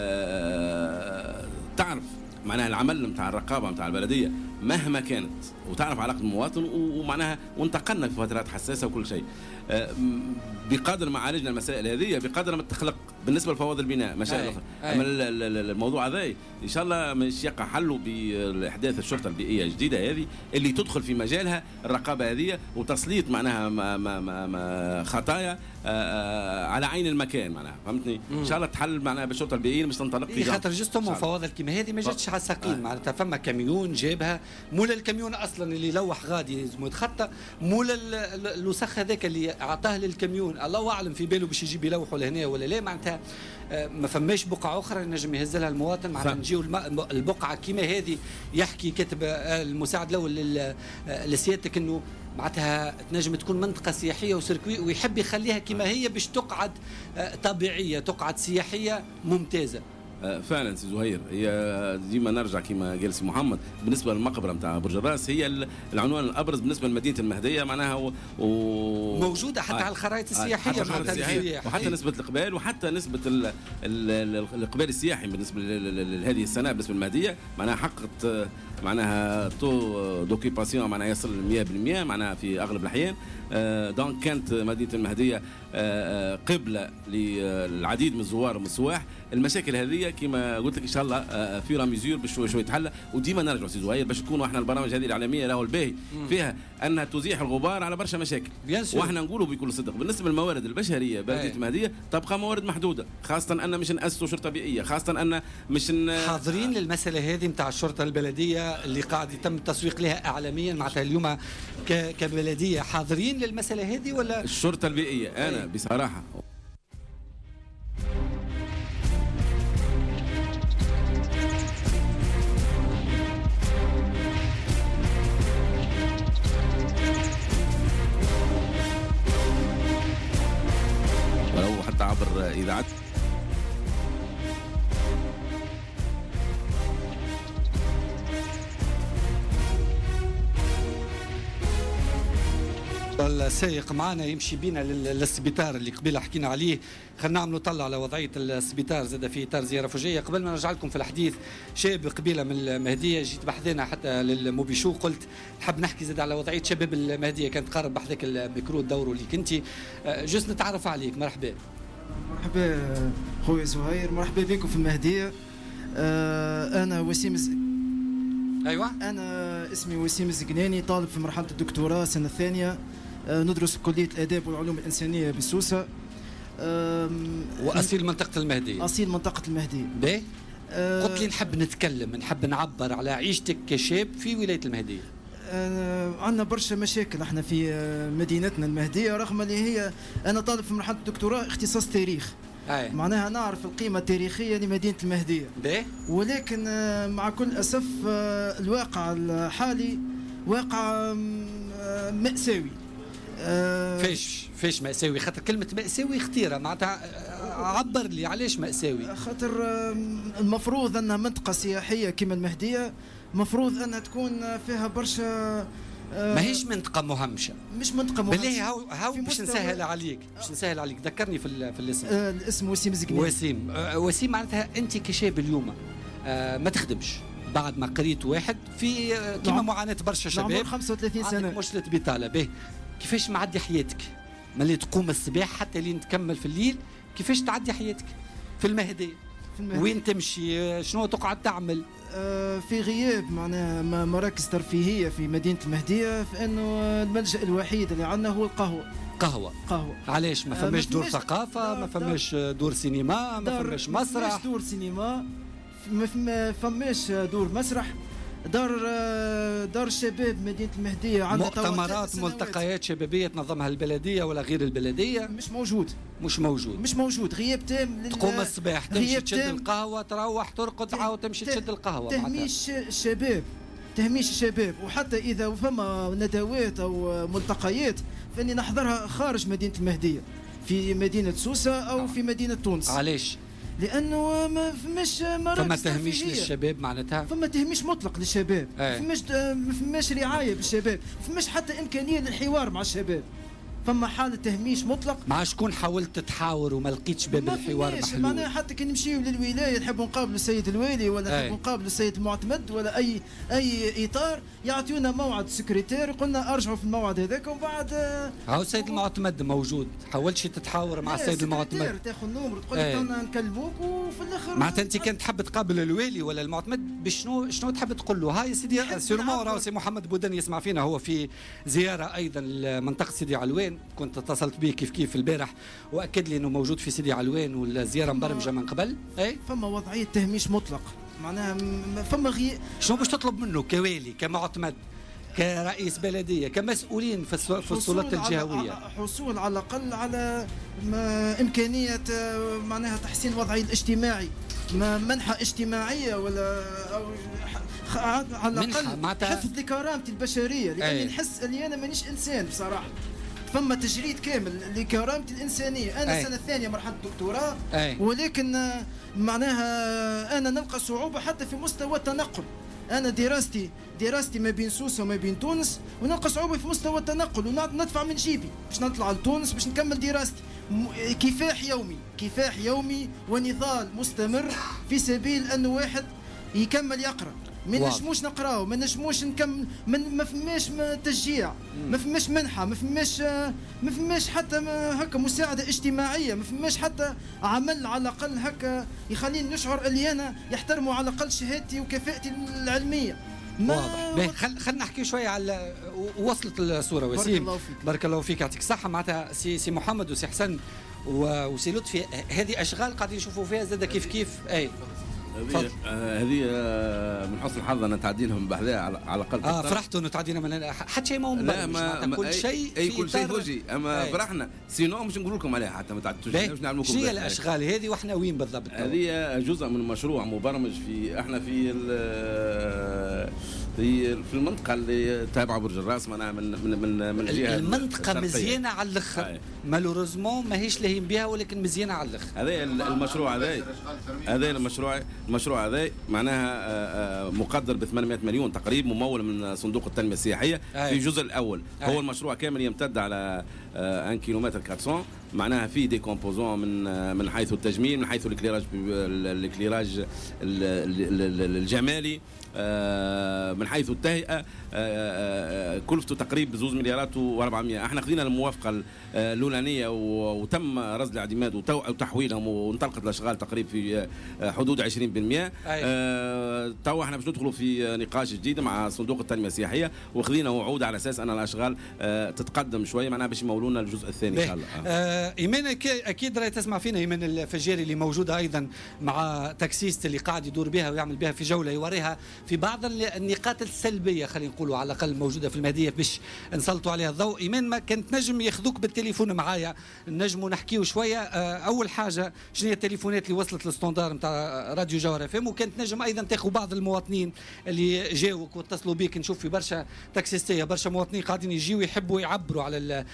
تعرف معناها العمل نتاع الرقابه نتاع البلديه مهما كانت وتعرف علاقه المواطن ومعناها وانتقلنا في فترات حساسه وكل شيء. بقدر ما عالجنا المسائل هذه بقدر ما تخلق بالنسبه لفوضى البناء مشاكل اخرى. اما الموضوع هذا ان شاء الله مش يقع حله باحداث الشرطه البيئيه الجديده هذه اللي تدخل في مجالها الرقابه هذه وتسليط معناها ما خطايا على عين المكان معناها فهمتني. ان شاء الله تحل معناها بالشرطه البيئيه مش تنطلق في خاطر جستهم فوضى كيما هذه ما جاتش على الساقين. معناتها فما كاميون جابها مول الكاميون اصلا اللي لوح غادي لازم يتخطى مول الوسخ هذاك اللي اعطاه للكاميون الله اعلم في باله باش يجيب يلوحوا لهنا ولا لا. معناتها ما فماش بقعه اخرى ينجم يهز لها المواطن. معناتها نجيو البقعه كيما هذه. يحكي كاتب المساعد الاول لسيادتك انه معناتها تنجم تكون منطقه سياحيه وسيركوي ويحب يخليها كيما هي باش تقعد طبيعيه تقعد سياحيه ممتازه. فعلا سي زهير هي ديما نرجع كما قال سي محمد بالنسبه للمقبره نتاع برج الراس هي العنوان الابرز بالنسبه لمدينه المهديه معناها موجوده حتى على الخرائط السياحيه وحتى نسبه الاقبال وحتى نسبه الاقبال السياحي بالنسبه لهذه السنه بالنسبه للمهديه معناها حققت معناها تو دوكيباسيون معناها يصل 100% معناها في اغلب الاحيان. دونك كانت مدينه المهديه قبله للعديد من الزوار ومن السواح. المشاكل هذه كما قلت لك ان شاء الله في ميزور بشوي شوي تحل. وديما نرجعوا سي زهير باش نكونوا احنا البرامج هذه الاعلاميه راهو الباهي فيها انها تزيح الغبار على برشا مشاكل. واحنا نقولوا بكل صدق بالنسبه للموارد البشريه بلديه المهديه تبقى موارد محدوده خاصه ان مش ناسسوا شرطه بيئيه خاصه ان مش حاضرين للمساله هذه نتاع الشرطه البلديه اللي قاعد يتم التسويق لها اعلاميا. معناتها اليوم كبلديه حاضرين للمساله هذه ولا الشرطه البيئيه؟ انا بصراحه ولو حتى عبر اذاعات السائق معنا يمشي بينا للسبيطار اللي قبيله حكينا عليه. خلينا نعملوا طلع على وضعيه السبيطار زاد في اطار زياره فوجيه. قبل ما نرجع لكم في الحديث شاب قبيله من المهديه جيت بحثنا حتى للموبيشو قلت نحب نحكي زاد على وضعيه شباب المهديه. كانت تقرب بحذاك الميكرو الدور اللي كنتي جوست نتعرف عليك. مرحبا. مرحبا خويا زهير مرحبا بكم في المهديه. انا وسيم ايوه انا اسمي وسيم الزقناني طالب في مرحله الدكتوراه السنه الثانيه ندرس في كليه الاداب والعلوم الانسانيه بسوسه. واصيل منطقه المهديه. اصيل منطقه المهديه. باهي. قلت لي نحب نتكلم نحب نعبر على عيشتك كشاب في ولايه المهديه. عندنا برشا مشاكل احنا في مدينتنا المهديه رغم اللي هي انا طالب في مرحله الدكتوراه اختصاص تاريخ. معناها نعرف القيمة التاريخية لمدينة المهدية ولكن مع كل أسف الواقع الحالي واقع مأساوي. فيش مأساوي خاطر كلمة مأساوي خطيرة معناتها عبر لي علاش مأساوي. خاطر المفروض أنها منطقة سياحية كما المهدية، مفروض أنها تكون فيها برشا ماهيش منطقة مهمشة. مش منطقة مهمشة. بالله هاو باش نسهل عليك، ذكرني في الاسم. الاسم وسيم زقني. وسيم معناتها أنت كشاب اليوم ما تخدمش بعد ما قريت واحد في كيما معاناة برشا شباب. عمر 35 سنة. عندك مشكلة بطالة. به كيفاش معدي حياتك؟ ملي تقوم الصباح حتى لين تكمل في الليل، كيفاش تعدي حياتك؟ في المهدية وين تمشي؟ شنو تقعد تعمل؟ في غياب معناها مراكز ترفيهية في مدينة المهدية، فإنه الملجأ الوحيد اللي عندنا هو القهوة. علاش ما فماش دور ثقافة؟ ما فماش دور سينما؟ ما فماش مسرح؟ ما فماش دور سينما، ما فماش دور مسرح. دار الشباب مدينة المهدية عندها مؤتمرات ملتقيات شبابية تنظمها البلدية ولا غير البلدية؟ مش موجود. غياب تام. تقوم الصباح تمشي تشد القهوة، تروح ترقد، تعاود تمشي تشد القهوة. تهميش الشباب. وحتى إذا فما ندوات أو ملتقيات فإني نحضرها خارج مدينة المهدية، في مدينة سوسة أو في مدينة تونس. علاش؟ لانه ما فماش مراكز. فما تهميش للشباب معناتها؟ فما تهميش مطلق للشباب. ما فماش رعايه بالشباب، ما فماش حتى امكانيه للحوار مع الشباب. فما حاله تهميش مطلق. مع شكون حاولت تحاور وما لقيتش باب الحوار محلول؟ معناها حتى كي نمشيو للولايه نحبوا نقابلوا السيد الوالي ولا نحبوا نقابلوا السيد المعتمد ولا اي اطار، يعطيونا موعد سكرتير يقولنا ارجعوا في الموعد هذاك ومن بعد. هاو السيد المعتمد موجود، حاولتش تتحاور مع السيد المعتمد؟ تاخذ النمر تقول لي تونا نكلموك وفي الاخر. معناتها انت كان تحب تقابل الوالي ولا المعتمد بشنو تحب تقول له؟ هاي سيدي سيرمون راهو سي محمد بودن يسمع فينا، هو في زياره ايضا لمنطقه سيدي علوان، كنت اتصلت به كيف البارح واكد لي انه موجود في سيدي علوان والزياره مبرمجه من قبل. فما وضعيه تهميش مطلق معناها. فما شنو باش تطلب منه كوالي كمعتمد كرئيس بلديه كمسؤولين في السلطات الجهويه؟ حصول على الاقل على امكانيه معناها تحسين الوضعيه الاجتماعي، منحه اجتماعيه ولا أو على الاقل حفظ لكرامتي البشريه، لاني نحس اني انا مانيش انسان بصراحه. فما تجريد كامل لكرامتي الانسانيه. انا السنه الثانيه مرحله دكتوراه، ولكن معناها انا نلقى صعوبه حتى في مستوى التنقل. انا دراستي ما بين سوسه وما بين تونس، ونلقى صعوبه في مستوى التنقل، وندفع من جيبي باش نطلع لتونس باش نكمل دراستي. كفاح يومي ونضال مستمر في سبيل انه واحد يكمل يقرا. ما نجموش نقراو، ما نجموش نكمل، ما فماش تشجيع، ما فماش منحه، ما فماش حتى هكا مساعده اجتماعيه، ما فماش حتى عمل على الاقل هكا يخليني نشعر اللي انا يحترموا على الاقل شهادتي وكفاءتي العلميه. واضح. خلينا نحكي شويه على وصلت الصوره. وسيم بارك الله فيك يعطيك الصحه. معناتها سي محمد وسي حسن وسي لطفي، هذه اشغال قاعدين نشوفوا فيها زاد كيف هذه من حسن الحظ ان تعدينا من بحذاء على الاقل. فرحتوا انه تعدينا من حتى شيء ما كل شيء فوجي، اما فرحنا سينو مش نقول لكم عليها حتى ما تعدتوش. باش نعملوا لكم شنو الاشغال هذه واحنا وين بالضبط؟ هذه جزء من مشروع مبرمج احنا في المنطقه اللي تابعه برج الراس، معناها من الجهه المنطقه مزيانه على الاخر. مالوريزمون ماهيش لاهين بها ولكن مزيانه على الاخر. هذا المشروع هذا معناها مقدر ب 800 مليون تقريبا، ممول من صندوق التنميه السياحيه. في الجزء الاول هو المشروع كامل يمتد على 1 كيلومتر 400، معناها في دي كومبوزون من حيث التجميل، من حيث الاكليراج الجمالي، من حيث التهيئه. كلفته تقريبا 2 مليارات و400. احنا خذينا الموافقه الاولانيه وتم رصد الاعتماد وتحويلهم، وانطلقت الاشغال تقريبا في حدود 20%. تو احنا باش ندخلوا في نقاش جديد مع صندوق التنميه السياحيه، وخذينا وعود على اساس ان الاشغال تتقدم شويه، معناها باش يمولونا الجزء الثاني ان شاء الله. ايمان اكيد راهي تسمع فينا، ايمان الفجاري اللي موجوده ايضا مع تاكسيست اللي قاعد يدور بها ويعمل بها في جوله يوريها في بعض النقاط السلبيه خلينا نقولوا على الاقل موجوده في المهديه باش نسلطوا عليها الضوء. ايمان ما كانت نجم ياخذوك بالتليفون معايا نجموا نحكيوا شويه. اول حاجه شنو هي التليفونات اللي وصلت للستوندار نتاع راديو جوهر اف ام، وكانت نجم ايضا تاخذ بعض المواطنين اللي جاوك واتصلوا بك. نشوف في برشا تاكسيستيه برشا مواطنين قاعدين يجيوا يحبوا يعبروا على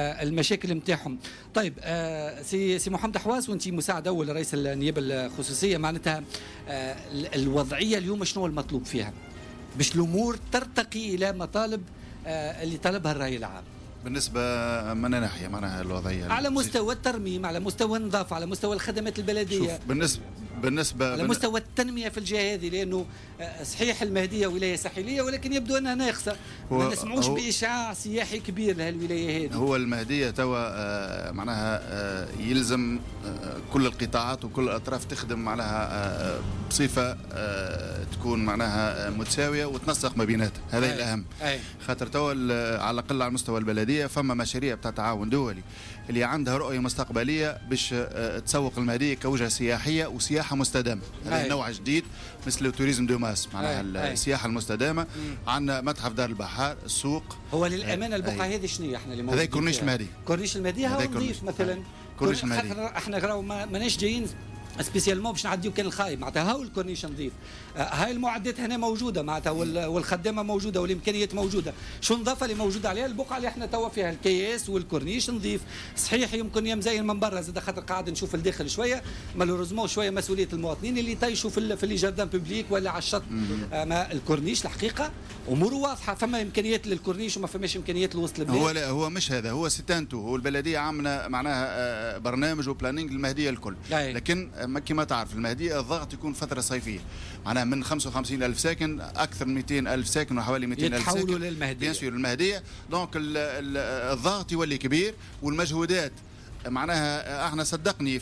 المشاكل نتاعهم. طيب سي محمد حواس، وانت مساعد اول لرئيس النيابه الخصوصيه، معناتها الوضعيه اليوم شنو المطلوب فيها باش الامور ترتقي الى مطالب اللي طلبها الراي العام؟ بالنسبه من ناحيه معناها الوضعيه على مستوى الترميم، على مستوى النظافه، على مستوى الخدمات البلديه. بالنسبه على مستوى التنميه في الجهه هذه، لانه صحيح المهديه ولايه ساحليه ولكن يبدو انها ناقصه، ما نسمعوش باشعاع سياحي كبير لهالولايه هذه. هو المهديه توا معناها يلزم كل القطاعات وكل الاطراف تخدم معناها بصفه تكون معناها متساويه وتنسق ما بيناتها، هذا الاهم. خاطر توا على الاقل على مستوى البلديه فما مشاريع بتاع تعاون دولي اللي عندها رؤيه مستقبليه باش تسوق المهديه كوجهه سياحيه وسياحه مستدامه. هذا نوع جديد مثل التوريزم دو ماس، معناها السياحه المستدامه. عندنا متحف دار البحار، السوق. هو للامانه البقعه هذه شنو احنا اللي موجودين؟ هذا كورنيش المهديه. كورنيش المهديه هو نظيف مثلا. كورنيش المهديه احنا راهو ماناش جايين سبيسيالمون باش نعديو كان الخايب، معناتها هاو الكورنيش نظيف، هاي المعدات هنا موجوده معناتها، والخدامه موجوده والامكانيات موجوده. شو النظافه اللي موجوده عليها؟ البقعه اللي احنا توا فيها الكياس والكورنيش نظيف. صحيح يمكن مزين من برا زاد، خاطر قاعد نشوف الداخل شويه مالوريزمون شويه مسؤوليه المواطنين اللي طيشوا في لي جاردان بوبليك ولا على الشط. اما الكورنيش الحقيقه اموره واضحه، فما امكانيات للكورنيش وما فماش امكانيات لوسط البلاد. هو لا، هو مش هذا، هو سيتانتو، هو البلديه عامله معناها برنامج وبلانينج للمهديه الكل. لكن كما تعرف المهديه الضغط يكون فتره صيفيه، معناها من 55,000 ساكن اكثر من 200,000 ساكن وحوالي 200,000 ساكن يتحولوا للمهديه. بيان سور المهديه، دونك الضغط يولي كبير والمجهودات معناها احنا صدقني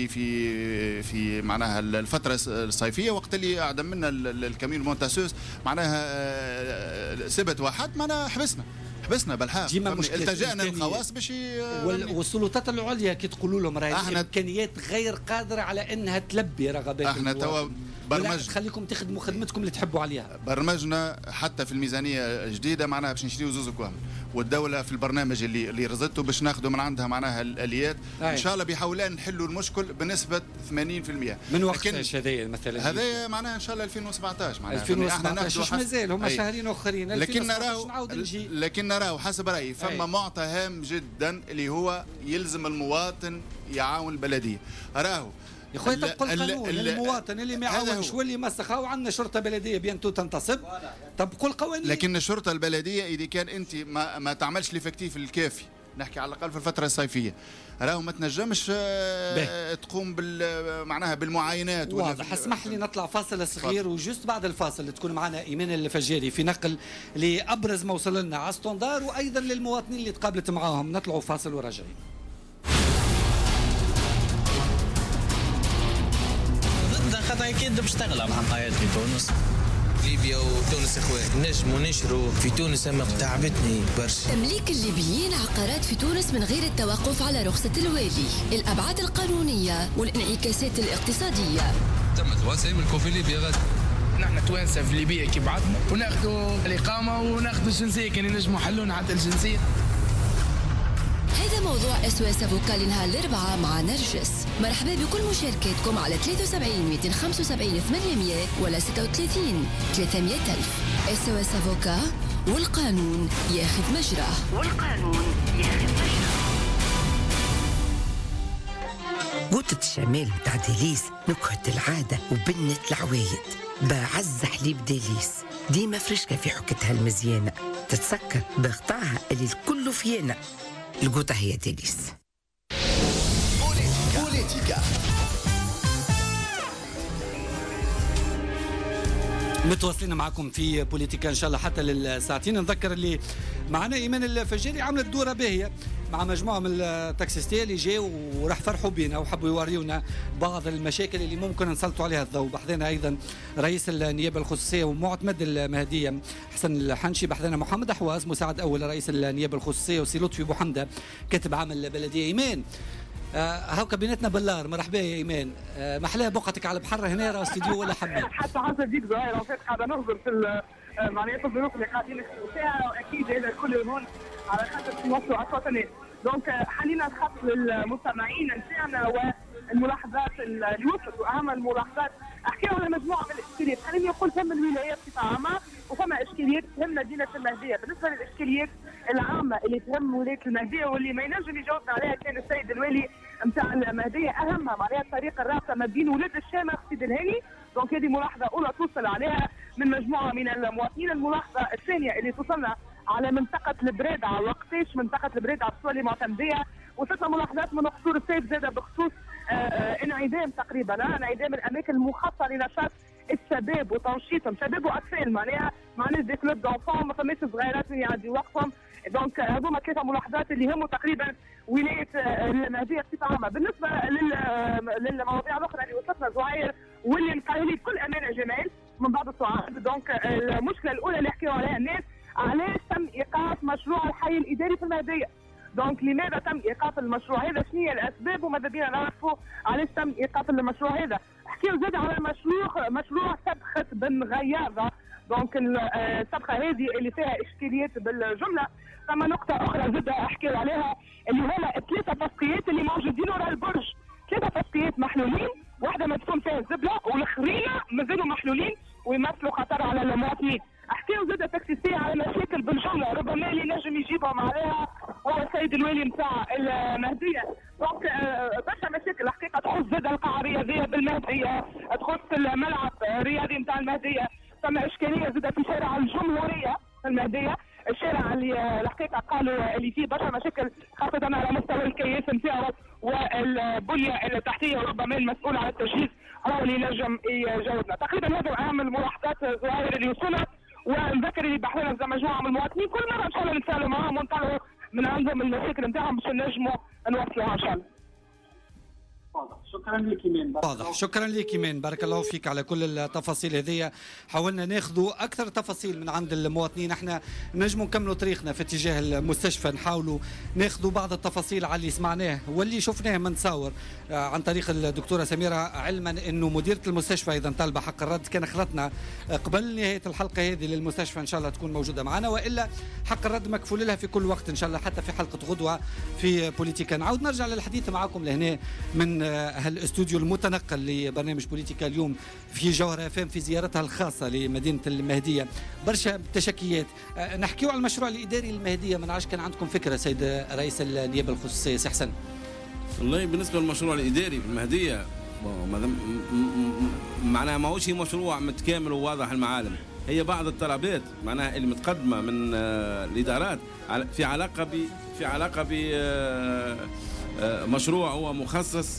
في معناها الفتره الصيفيه وقت اللي اعدم لنا الكاميون مونتاسوس معناها سبت واحد معناها حبسنا بالحق، التجأنا للخواص باش والسلطات العليا كي تقولوا لهم راهي الامكانيات غير قادره على انها تلبي رغبات احنا توا خليكم تخدموا خدمتكم اللي تحبوا عليها. برمجنا حتى في الميزانيه الجديده معناها باش نشريو زوز كوام، والدوله في البرنامج اللي رزقته باش ناخذوا من عندها معناها الاليات. ان شاء الله بيحاولوا نحلوا المشكل بنسبه 80%. من وقت هذايا مثلا؟ هذا معناها ان شاء الله 2017 معناها 2017 مش مازال هما شهرين اخرين. لكن نراو حسب رايي فما معطى هام جدا اللي هو يلزم المواطن يعاون البلديه. راهو يا خويا تبقى القانون المواطن اللي ما يعاونش واللي يمسخها، وعندنا شرطه بلديه بينتو تنتصب، طبقوا القوانين. لكن الشرطه البلديه اذا كان انت ما تعملش الافكتيف الكافي، نحكي على الاقل في الفتره الصيفيه، راهو ما تنجمش تقوم معناها بالمعاينات. واضح. اسمح لي نطلع فاصل صغير، وجست بعد الفاصل تكون معنا ايمان الفجاري في نقل لابرز ما وصل لنا على ستوندار، وايضا للمواطنين اللي تقابلت معاهم. نطلعوا فاصل وراجعين. خاطر اكيد بشتغل على الحقائق في تونس. ليبيا وتونس اخوان، نجموا ننشروا في تونس، اما تعبتني برشا. تمليك الليبيين عقارات في تونس من غير التوقف على رخصة الوالي، الابعاد القانونية والانعكاسات الاقتصادية. تم توسع يملكوا في ليبيا غادي. نحن توانسه في ليبيا كي بعضنا، وناخذوا الاقامة وناخذوا الجنسية، كان ينجموا حلونا حتى الجنسية. هذا موضوع SOS افوكا لنهار الاربعاء مع نرجس. مرحبا بكل مشاركاتكم على 73 275 800 ولا 36 300 ألف. SOS افوكا، والقانون ياخذ مجراه. غوطة الشمال متاع ديليس نكهة العادة وبنة العوايد. بعز حليب ديليس ديما فرشكة في حكتها المزيانة، تتسكر بغطاها اللي الكل فينا. القوطة هي ديليس. بوليتيكا. متواصلين معكم في بوليتيكا ان شاء الله حتى للساعتين. نذكر اللي معنا ايمان الفجاري عملت دوره باهيه مع مجموعه من التاكسيستيه اللي جاوا وراح فرحوا بينا وحبوا يوريونا بعض المشاكل اللي ممكن نسلطوا عليها الضوء. بحذنا ايضا رئيس النيابه الخصوصيه ومعتمد المهديه حسن الحنشي، بحذنا محمد حواس مساعد اول رئيس النيابه الخصوصيه، وسي لطفي بوحمده كاتب عام البلديه. ايمان هاكا بيناتنا باللار، مرحبا يا ايمان. محلاها بقعتك على البحر هنا راه استديو ولا حمام؟ حتى حسب ديك ظاهره وفات قاعده نهضر في معناها في الظروف اللي قاعدين نحكيو فيها، واكيد هذا الكل هون على خاطر نوصلوا اصوات الناس. دونك خلينا نخص للمستمعين نتاعنا والملاحظات اللي وصلت، واهم الملاحظات احكيو على مجموعه من الاشكاليات. خليني نقول فما الولايات بصفه عامه وفما اشكاليات تهم مدينه المهديه. بالنسبه للاشكاليات العامه اللي تهم ولايه المهديه واللي ما ينجم يجاوبنا عليها كان السيد الوالي نتاع المهديه، اهمها معناها طريق الرابطه ما بين ولاد الشامخ سيد الهاني. دونك هذه ملاحظه اولى توصل عليها من مجموعه من المواطنين. الملاحظه الثانيه اللي توصلنا على منطقه البريدعه، وقتاش منطقه البريدعه بصوالي معتمديه، وصلنا ملاحظات من قصور السيف زاده بخصوص انعدام تقريبا انعدام الاماكن المخصصه لنشاط الشباب وتنشيطهم، شباب واطفال معناها معناش دي كلوب دونفون، ما فماش صغيرات يعدي وقتهم. دونك هذوما 3 ملاحظات اللي يهموا تقريبا ولايه المهديه بصفه عامه. بالنسبه للمواضيع الاخرى اللي وصلتنا زهير واللي نقال لي بكل امانه جمال من بعض السؤال. دونك المشكله الاولى اللي يحكيوا عليها الناس، علاش تم ايقاف مشروع الحي الاداري في المهديه؟ دونك لماذا تم ايقاف المشروع هذا؟ شنو هي الاسباب؟ وماذا بينا نعرفوا علاش تم ايقاف المشروع هذا. حكيوا زاد على مشروع سبخه بن غياضه. دونك السبخه هذه اللي فيها اشكاليات بالجمله. ثم نقطه اخرى زاد حكيوا عليها اللي هما 3 فسقيات اللي موجودين وراء البرج. 3 فسقيات محلولين، واحده مدفون فيها الزبله والاخرين مازالوا محلولين ويمثلوا خطر على المواطنين. حكيوا زاد تكتيسيه على مشاكل بالجمله ربما اللي نجم يجيبهم عليها هو السيد الوالي نتاع المهديه. دونك برشا مشاكل الحقيقه تخص زاد القاعه الرياضيه بالمهديه، تخص الملعب الرياضي نتاع المهديه، ثم اشكاليه زاد في شارع الجمهوريه في المهديه، الشارع اللي الحقيقه قالوا اللي فيه برشا مشاكل خاصه على مستوى الكياس نتاعو والبنيه التحتيه، وربما المسؤول عن التجهيز هو اللي نجم يجاوبنا. تقريبا هذا اهم الملاحظات الظواهر اللي وصلت، ونذكر اللي بحثنا زي مجموعه من المواطنين كل مره ان شاء الله نتسالوا معاهم ونطلعوا من عندهم المشاكل نتاعهم باش نجموا نوصلوها ان شاء الله. شكرا لك ايمان. واضح، شكرا لك ايمان، بارك الله فيك على كل التفاصيل هذه. حاولنا ناخذوا اكثر تفاصيل من عند المواطنين. احنا نجموا نكملوا طريقنا في اتجاه المستشفى، نحاولوا ناخذوا بعض التفاصيل على اللي سمعناه واللي شفناه من تصاور عن طريق الدكتوره سميره، علما انه مديره المستشفى ايضا طالبه حق الرد. كان خلطنا قبل نهايه الحلقه هذه للمستشفى ان شاء الله تكون موجوده معنا، والا حق الرد مكفول لها في كل وقت ان شاء الله، حتى في حلقه غدوه في بوليتيكا. نعود نرجع للحديث معكم لهنا من هالاستوديو المتنقل لبرنامج بوليتيكا اليوم في جوهرة FM في زيارتها الخاصة لمدينة المهدية. برشا تشكيات. نحكيو على المشروع الإداري للمهدية. من عاش كان عندكم فكرة سيد رئيس النيابة الخصوصية سي حسن؟ والله بالنسبة للمشروع الإداري في المهدية معناها ماهوش مشروع متكامل وواضح المعالم، هي بعض الطلبات معناها اللي متقدمة من الإدارات في علاقة بمشروع هو مخصص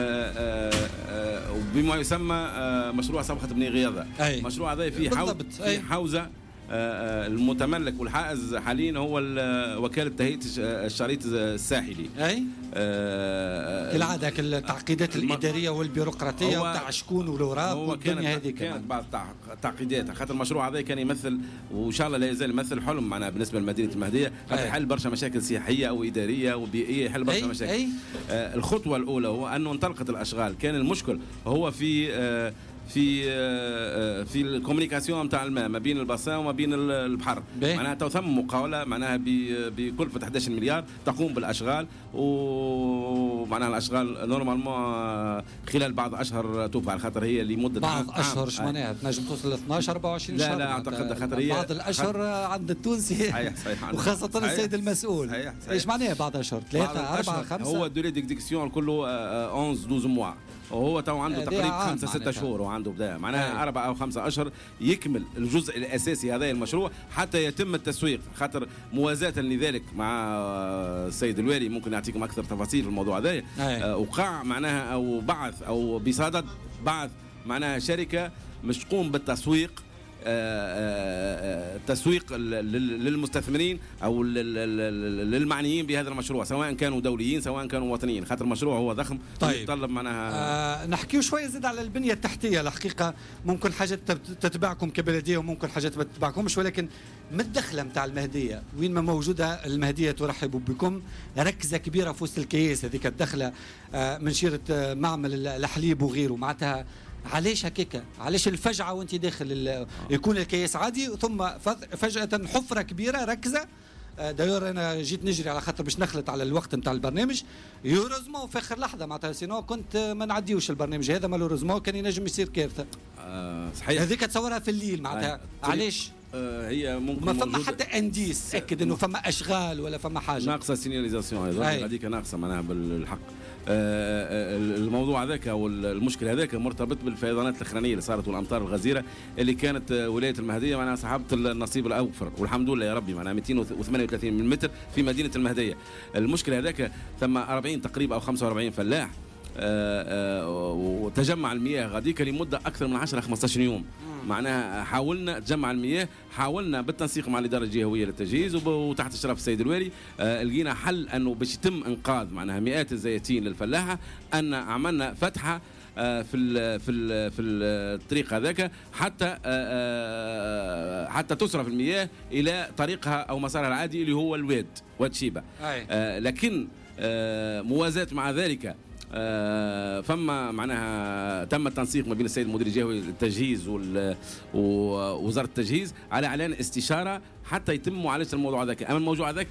بما يسمى مشروع صبخة بني غياضة. المشروع هذا في حوزة المتملك والحائز حاليا هو وكالة تهيئة الشريط الساحلي. كالعادة التعقيدات الإدارية والبيروقراطية وتاع شكون والأوراق والدنيا هذه كانت بعض التعقيدات. خاطر المشروع هذا كان يمثل وإن شاء الله لا يزال يمثل حلم معنا بالنسبة لمدينة المهدية، خاطر يحل برشا مشاكل سياحية أو إدارية وبيئية، يحل برشا مشاكل. الخطوة الأولى هو أنه انطلقت الأشغال. كان المشكل هو في الكوميونيكاسيون نتاع الماء ما بين الباسان وما بين البحر. معناها تو ثم مقاوله معناها بكلفه 11 مليار تقوم بالاشغال، ومعناها الاشغال نورمالمون خلال بعض اشهر توفى، على خاطر هي لمده بعض اشهر. ايش معناها تنجم توصل 12 24 شهر؟ لا اعتقد خاطر هي بعض الاشهر عند التونسي صحيح وخاصه السيد المسؤول. ايش معناها بعض اشهر؟ 3 4 5 هو دوري ديكسيون كله 11 12 موا، وهو تو عنده تقريبا 5 6 شهور وعنده بدايه معناها 4 أو 5 أشهر يكمل الجزء الاساسي هذا المشروع حتى يتم التسويق. خاطر موازاه لذلك مع السيد الوالي ممكن يعطيكم اكثر تفاصيل في الموضوع هذا. وقع معناها او بعث او بصدد بعث معناها شركه مش تقوم بالتسويق تسويق للمستثمرين او للمعنيين بهذا المشروع، سواء كانوا دوليين سواء كانوا وطنيين، خاطر المشروع هو ضخم. طيب. يتطلب معناها نحكيو شويه زاد على البنيه التحتيه. الحقيقه ممكن حاجات تتبعكم كبلديه وممكن حاجات ما تتبعكمش، ولكن من الدخله نتاع المهديه وين ما موجوده المهديه ترحب بكم. ركزه كبيره في وسط الكياس هذيك الدخله من شيره معمل الحليب وغيره. معناتها علاش هكاك؟ علاش الفجعه وانت داخل يكون الكياس عادي ثم فجاه حفره كبيره ركزه؟ دايور انا جيت نجري على خاطر باش نخلط على الوقت نتاع البرنامج يورزمون في اخر لحظه، معناتها سينو كنت ما نعديوش البرنامج هذا، مالورزمون كان ينجم يصير كارثه. صحيح. هذيك تصورها في الليل معناتها. علاش؟ هي ممكن ما فما حتى انديس اكد انه فما اشغال ولا فما حاجه ناقصه سينياليزاسيون هذيك ناقصه معناها بالحق. الموضوع هذاك او المشكل هذاك مرتبط بالفيضانات الاخرانيه اللي صارت والامطار الغزيره اللي كانت ولايه المهديه معناها صاحبه النصيب الاوفر، والحمد لله يا ربي معناها 238 متر في مدينه المهديه. المشكل هذاك ثم 40 تقريبا او 45 فلاح وتجمع المياه غاديك لمده اكثر من 10 15 يوم. معناها حاولنا تجمع المياه، حاولنا بالتنسيق مع الاداره الجهويه للتجهيز وتحت اشراف السيد الوالي لقينا حل انه باش يتم انقاذ معناها مئات الزياتين للفلاحه، ان عملنا فتحه في الطريق هذاك حتى تصرف المياه الى طريقها او مسارها العادي اللي هو واد شيبه. لكن موازاة مع ذلك فما معناها تم التنسيق ما بين السيد المدير الجهوي للتجهيز ووزاره التجهيز على اعلان استشاره حتى يتم معالجه الموضوع هذاك. اما الموضوع هذاك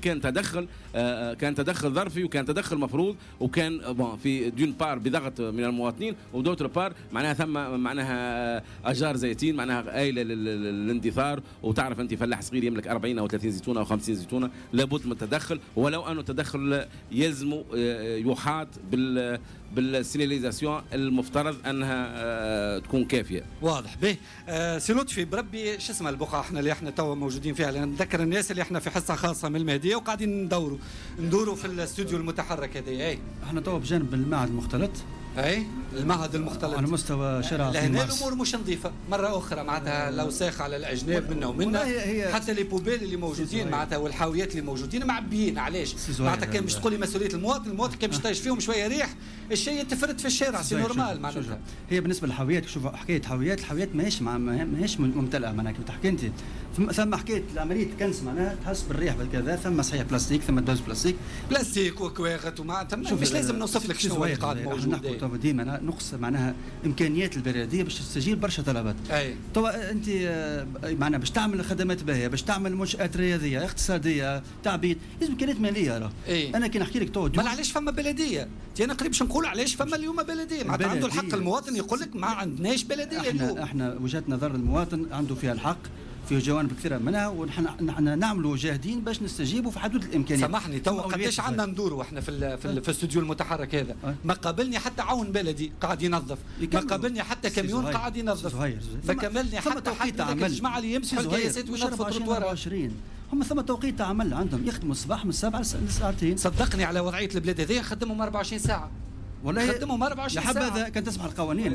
كان تدخل ظرفي وكان تدخل مفروض، وكان في دون بار بضغط من المواطنين، ودوتر بار معناها ثم معناها اشجار زيتين معناها آيله للاندثار، وتعرف انت فلاح صغير يملك 40 او 30 زيتونه او 50 زيتونه لابد من التدخل، ولو انه التدخل يلزم يحاط بالسيناليزاسيون المفترض انها تكون كافيه. واضح به. سي لطفي بربي شو اسمها البقعه احنا اللي احنا توا موجودين فيها، لان نذكر الناس اللي احنا في حصه خاصه من المهديه وقاعدين ندوروا في الاستوديو المتحرك هذا. اي احنا توا بجانب المعهد المختلط. اي المعهد المختلط على مستوى شارع لهنا الامور مش نظيفه مره اخرى معناتها الاوساخ على الاجناب منا ومنا، حتى لي بوبيل اللي موجودين معناتها والحاويات اللي موجودين معبيين. علاش معناتها كان باش تقول لي مسؤوليه المواطن كان باش يطيش فيهم شويه ريح الشيء تفرد في الشارع سي نورمال معناتها. هي بالنسبه للحاويات شوف حكايه الحاويات ماهيش ممتلئه معناها كما تحكي انت، ثم حكايه عمليه كنس معناها تحس بالريح بالكذا، ثم صحيح بلاستيك ثم دوز بلاستيك وكواغط ومعناتها مش لازم نوصف لك شنو اللي قاعد موجود. نحكوا ديما نقص معناها امكانيات البلديه باش تستجيب برشا طلبات. توا انت معناها باش تعمل خدمات باهيه، باش تعمل منشات رياضيه اقتصاديه تعبيد، لازم امكانيات ماليه راه. انا كي نحكي لك توا ما علاش فما بلديه؟ انا قريب باش نقول علاش فما اليوم بلديه، معناتها عنده الحق المواطن يقول لك ما عندناش بلديه اليوم. احنا وجهه نظر المواطن عنده فيها الحق في جوانب كثيره منها، ونحن نعملوا جاهدين باش نستجيبوا في حدود الامكانيات. سامحني تو قداش عندنا ندوروا احنا في الاستوديو المتحرك هذا، ما قابلني حتى عون بلدي قاعد ينظف، ما قابلني حتى كميون قاعد ينظف، ما كملني حتى الجماعه اللي يمسحوا القياسات وينظفوا التروار. هم ثم توقيت عمل عندهم يخدموا الصباح من 7 لساعتين. صدقني على وضعيه البلاد هذه خدمهم 24 ساعه. والله يخدمهم 24 ساعه. يا حبذا كان تسمع القوانين.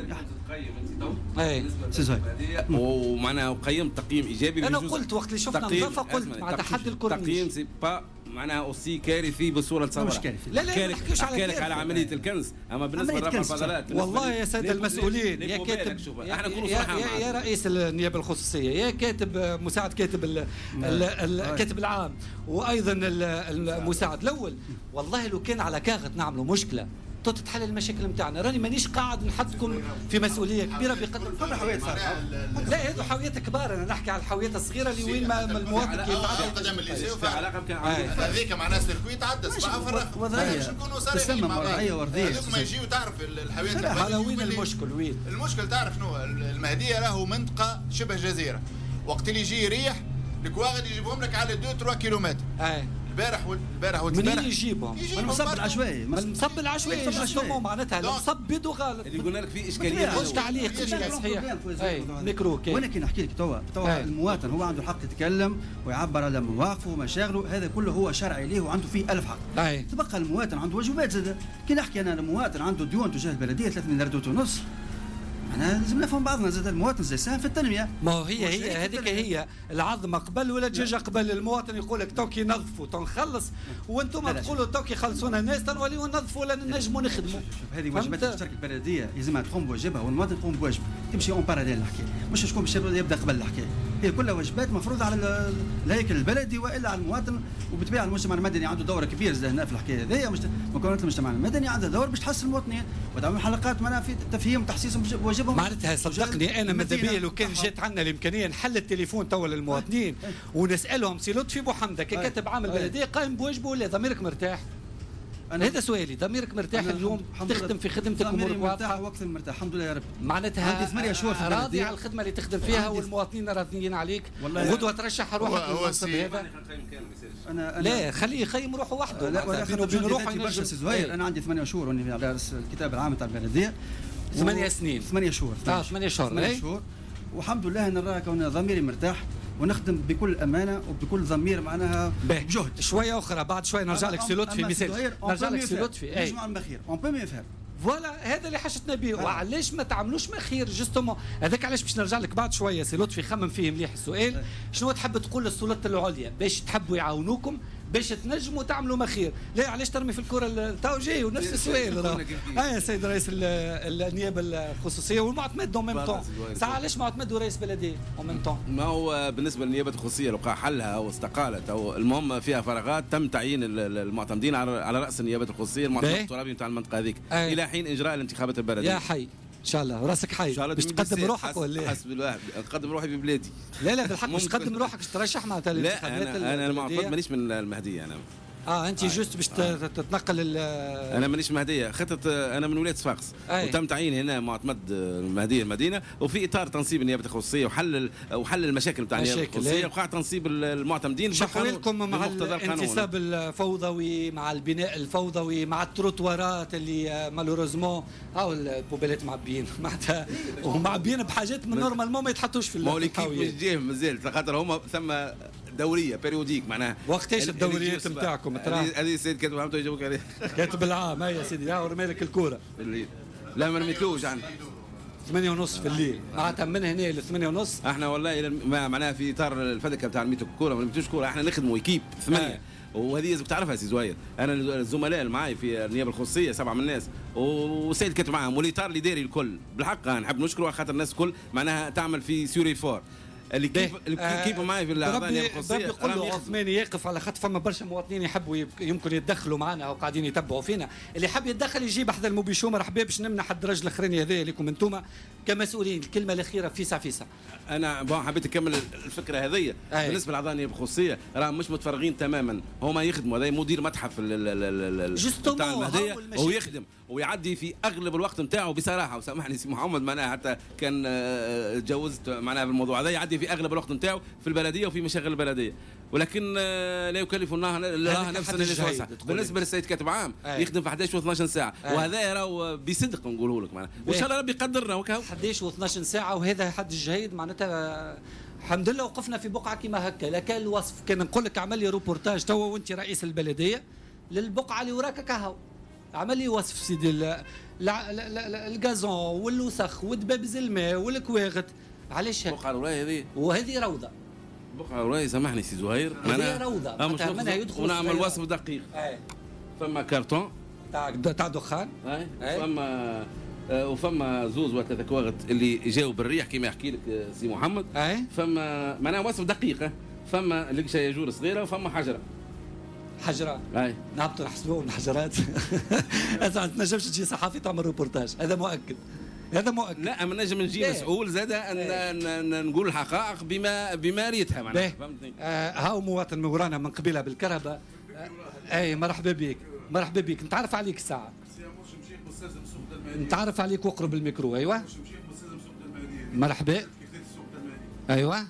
اي ومعناها وقيمت تقييم ايجابي. انا قلت وقت اللي شفنا نظافه قلت مع تحدي الكورنيش تقييم سي با معناها اوسي كارثي بالصوره تصورها. مش كارثي. لا نحكيش على كارثي على عمليه الكنز، اما بالنسبه لرفع الفضلات والله يا ساده المسؤولين يا كاتب احنا نكونوا يا رئيس النيابه الخصوصيه يا كاتب مساعد كاتب الكاتب العام وايضا المساعد الاول، والله لو كان على كاغط نعملوا مشكله تتحل المشاكل نتاعنا. راني مانيش قاعد نحطكم في مسؤوليه كبيره بقدر فما حاويات صغيره. لا هذو حاويات كبار، انا نحكي على الحاويات الصغيره اللي وين ما المواطن قدام الليسيو هذيك معناها سيركوي تعدى صباح فرق باش نكونوا صريحين مع بعض. هذوك ما يجيو تعرف الحاويات على وين المشكل؟ وين المشكل؟ تعرف شنو المهديه راهو منطقه شبه جزيره، وقت اللي يجي ريح الكواغد يجيبهم لك على 2-3 كيلومتر. البارح منين يجيبهم؟ من المصب العشوائي. من المصب العشوائي يجيبهم معناتها المصب وغالط. اللي قلنا لك فيه اشكاليه قلت تعليق صحيح. ميكرو وانا كي نحكي لك توا المواطن هو عنده الحق يتكلم ويعبر على مواقفه ومشاغله، هذا كله هو شرعي ليه وعنده فيه 1000 حق. تبقى المواطن عنده واجبات زاد. كي نحكي انا المواطن عنده ديون تجاه البلديه 3 مليار ونص، أنا لازم نفهم بعضنا زاد المواطن زي ساهم في التنمية. ما هي هذيك هي العظمة قبل ولا الدجاجة قبل. المواطن يقول لك توكي نظفوا تنخلص، وانتم تقولوا توكي خلصونا الناس تنوليوا نظفوا ولا نجموا نخدموا. هذه واجبات المشتركة البلدية لازمها تقوم بواجبها والمواطن يقوم بواجبه، تمشي اون باراليل الحكاية، مش شكون باش يبدا قبل الحكاية. هي كلها واجبات مفروضة على الهيكل البلدي والا على المواطن، وبالطبيعة المجتمع المدني عنده دور كبير هنا في الحكاية هذه. مكونات المجتمع المدني عندها دور باش تحسن المواطنين وتعمل حلقات معناها في تفهيم وتحسيسهم بواجبهم. معناتها صدقني انا ماذا بيا لو كان جات عندنا الامكانيه نحل التليفون توا للمواطنين ونسالهم سي لطفي بوحمده ككاتب عام البلديه قائم بواجبه ولا ضميرك مرتاح؟ هذا سؤالي، ضميرك مرتاح اليوم تخدم في خدمتك امورك واضحه؟ وقت مرتاح الحمد لله يا رب. معناتها عندي 8 شهور في راضي على الخدمه اللي تخدم فيها والمواطنين راضيين عليك، غدوه ترشح روحك للمنصب هذا. أنا لا خليه يخيم روحه وحده. لا بينه وبين روحه برشا زهير. انا عندي 8 شهور وني على راس الكتاب العام تاع البلديه. 8 سنين 8 شهور 8 شهور والحمد لله انا نرى كون ضميري مرتاح ونخدم بكل امانه وبكل ضمير معناها بجهد. شويه اخرى بعد شويه نرجع لك سي لطفي مثال، نرجع لك سي لطفي نجمع المخير اون بو مي فير. فوالا هذا اللي حشتنا به. وعلاش ما تعملوش مخير جوستومون؟ هذاك علاش باش نرجع لك بعد شويه سي لطفي. خمم فيه مليح السؤال. شنو تحب تقول للسلطات العليا باش تحبوا يعاونوكم باش تنجموا تعملوا مخير؟ لا علاش ترمي في الكره تو جاي ونفس السؤال. يا سيد رئيس النيابه الخصوصيه والمعتمد دون ميم طون. ساعه علاش معتمد ورئيس بلديه اون ميم طون؟ ما هو بالنسبه للنيابه الخصوصيه لو قع حلها او استقالت او المهم فيها فراغات تم تعيين المعتمدين على راس النيابه الخصوصيه المعتمد الترابي نتاع المنطقه هذيك الى حين اجراء الانتخابات البلديه. يا حي ان شاء الله راسك حي باش تقدم روحك ولا حسب الواحد نقدم روحي ببلادي. لا بالحق باش تقدم روحك باش ترشح معناتها الانتخابات. لا انا المعتمد مانيش من المهديه انا. انت جوست باش تتنقل انا مانيش مهديه خطت انا من ولايه صفاقس وتم تعيين هنا معتمد المهديه المدينه وفي اطار تنصيب النيابه الخصوصيه وحل المشاكل نتاع النيابه الخصوصيه وقع تنصيب المعتمدين. شكرا لكم مع الانتصاب الفوضوي مع البناء الفوضوي مع التروتوارات اللي مالوروزمون او البوبيلات معبيين معناتها ومعبيين بحاجات من نورمالمون ما يتحطوش في الحاويه. مش مازال خاطر هما ثم دوريه بيريوديك معناها. وقتاش الدوريات نتاعكم؟ هذه السيد كاتب عام يجاوبك عليه. كاتب العام يا سيدي يا ورمي لك الكوره في الليل. لا ما رميتلوش يعني 8:30 في الليل معناتها من هنا ل 8:30 احنا والله معناها في اطار الفدكه بتاع رميتو الكوره ما رميتوش كوره احنا نخدموا ايكيب 8 وهذه لازم تعرفها سي زهير. انا الزملاء اللي معي في النيابه الخصوصيه 7 من الناس وسيد كاتب معاهم والاطار اللي داري الكل بالحق نحب نشكره خاطر الناس الكل معناها تعمل في سوري فور اللي كيف معي في الاعضاء النيابه الخصوصيه. يقول له عثماني يقف على خاطر فما برشا مواطنين يحبوا يمكن يتدخلوا معنا وقاعدين يتبعوا فينا. اللي حب يتدخل يجيب حدا الموبيشو مرحبا باش نمنح الدرج الاخراني هذايا لكم انتم كمسؤولين. الكلمه الاخيره فيسع. انا حبيت اكمل الفكره هذيا بالنسبه للاعضاء النيابه الخصوصيه راهم مش متفرغين تماما. هما يخدموا هذا مدير متحف بتاع المهديه ويخدم ويعدي في اغلب الوقت نتاعو بصراحه وسامحني سي محمد معناها حتى كان تجاوزت معناها بالموضوع هذا يعدي في اغلب الوقت نتاعو في البلديه وفي مشاغل البلديه ولكن لا يكلف الله نفسا الا وسعها. بالنسبه للسيد كاتب عام يخدم في 11 و12 ساعه وهذا راهو بصدق نقوله لك معناها وان شاء الله ربي يقدرنا وكاو 11 و12 ساعه وهذا حد الجهيد معناتها الحمد لله وقفنا في بقعه كما هكا. لا كان الوصف كان نقول لك اعمل لي روبورتاج توا وانت رئيس البلديه للبقعه اللي وراك كهو عمل لي وصف سيدي الغازون والوسخ ودبابز الماء والكواغت. علاش هيك؟ بقعه وراي هذه وهذه روضه. بقعه وراي سامحني سي زهير هذه روضه منها يدخل ونعمل وصف دقيق. فما كارتون تاع دخان وفما زوز وثلاثة كواغت اللي جاوا بالريح كما يحكي لك سي محمد. فما معناها وصف دقيقه. فما لقشه ياجور صغيره وفما حجره نهبطوا نحسبوهم الحجرات. ما تنجمش تجي صحافي تعمل روبورتاج. هذا مؤكد لا ما نجم نجي مسؤول زاد ان نقول الحقائق بما ريتها معناها فهمتني. هاو مواطن من ورانا من قبيله بالكرهبه. مرحبا بك نتعرف عليك الساعه نتعرف عليك واقرب الميكرو. ايوه مرحبا ايوه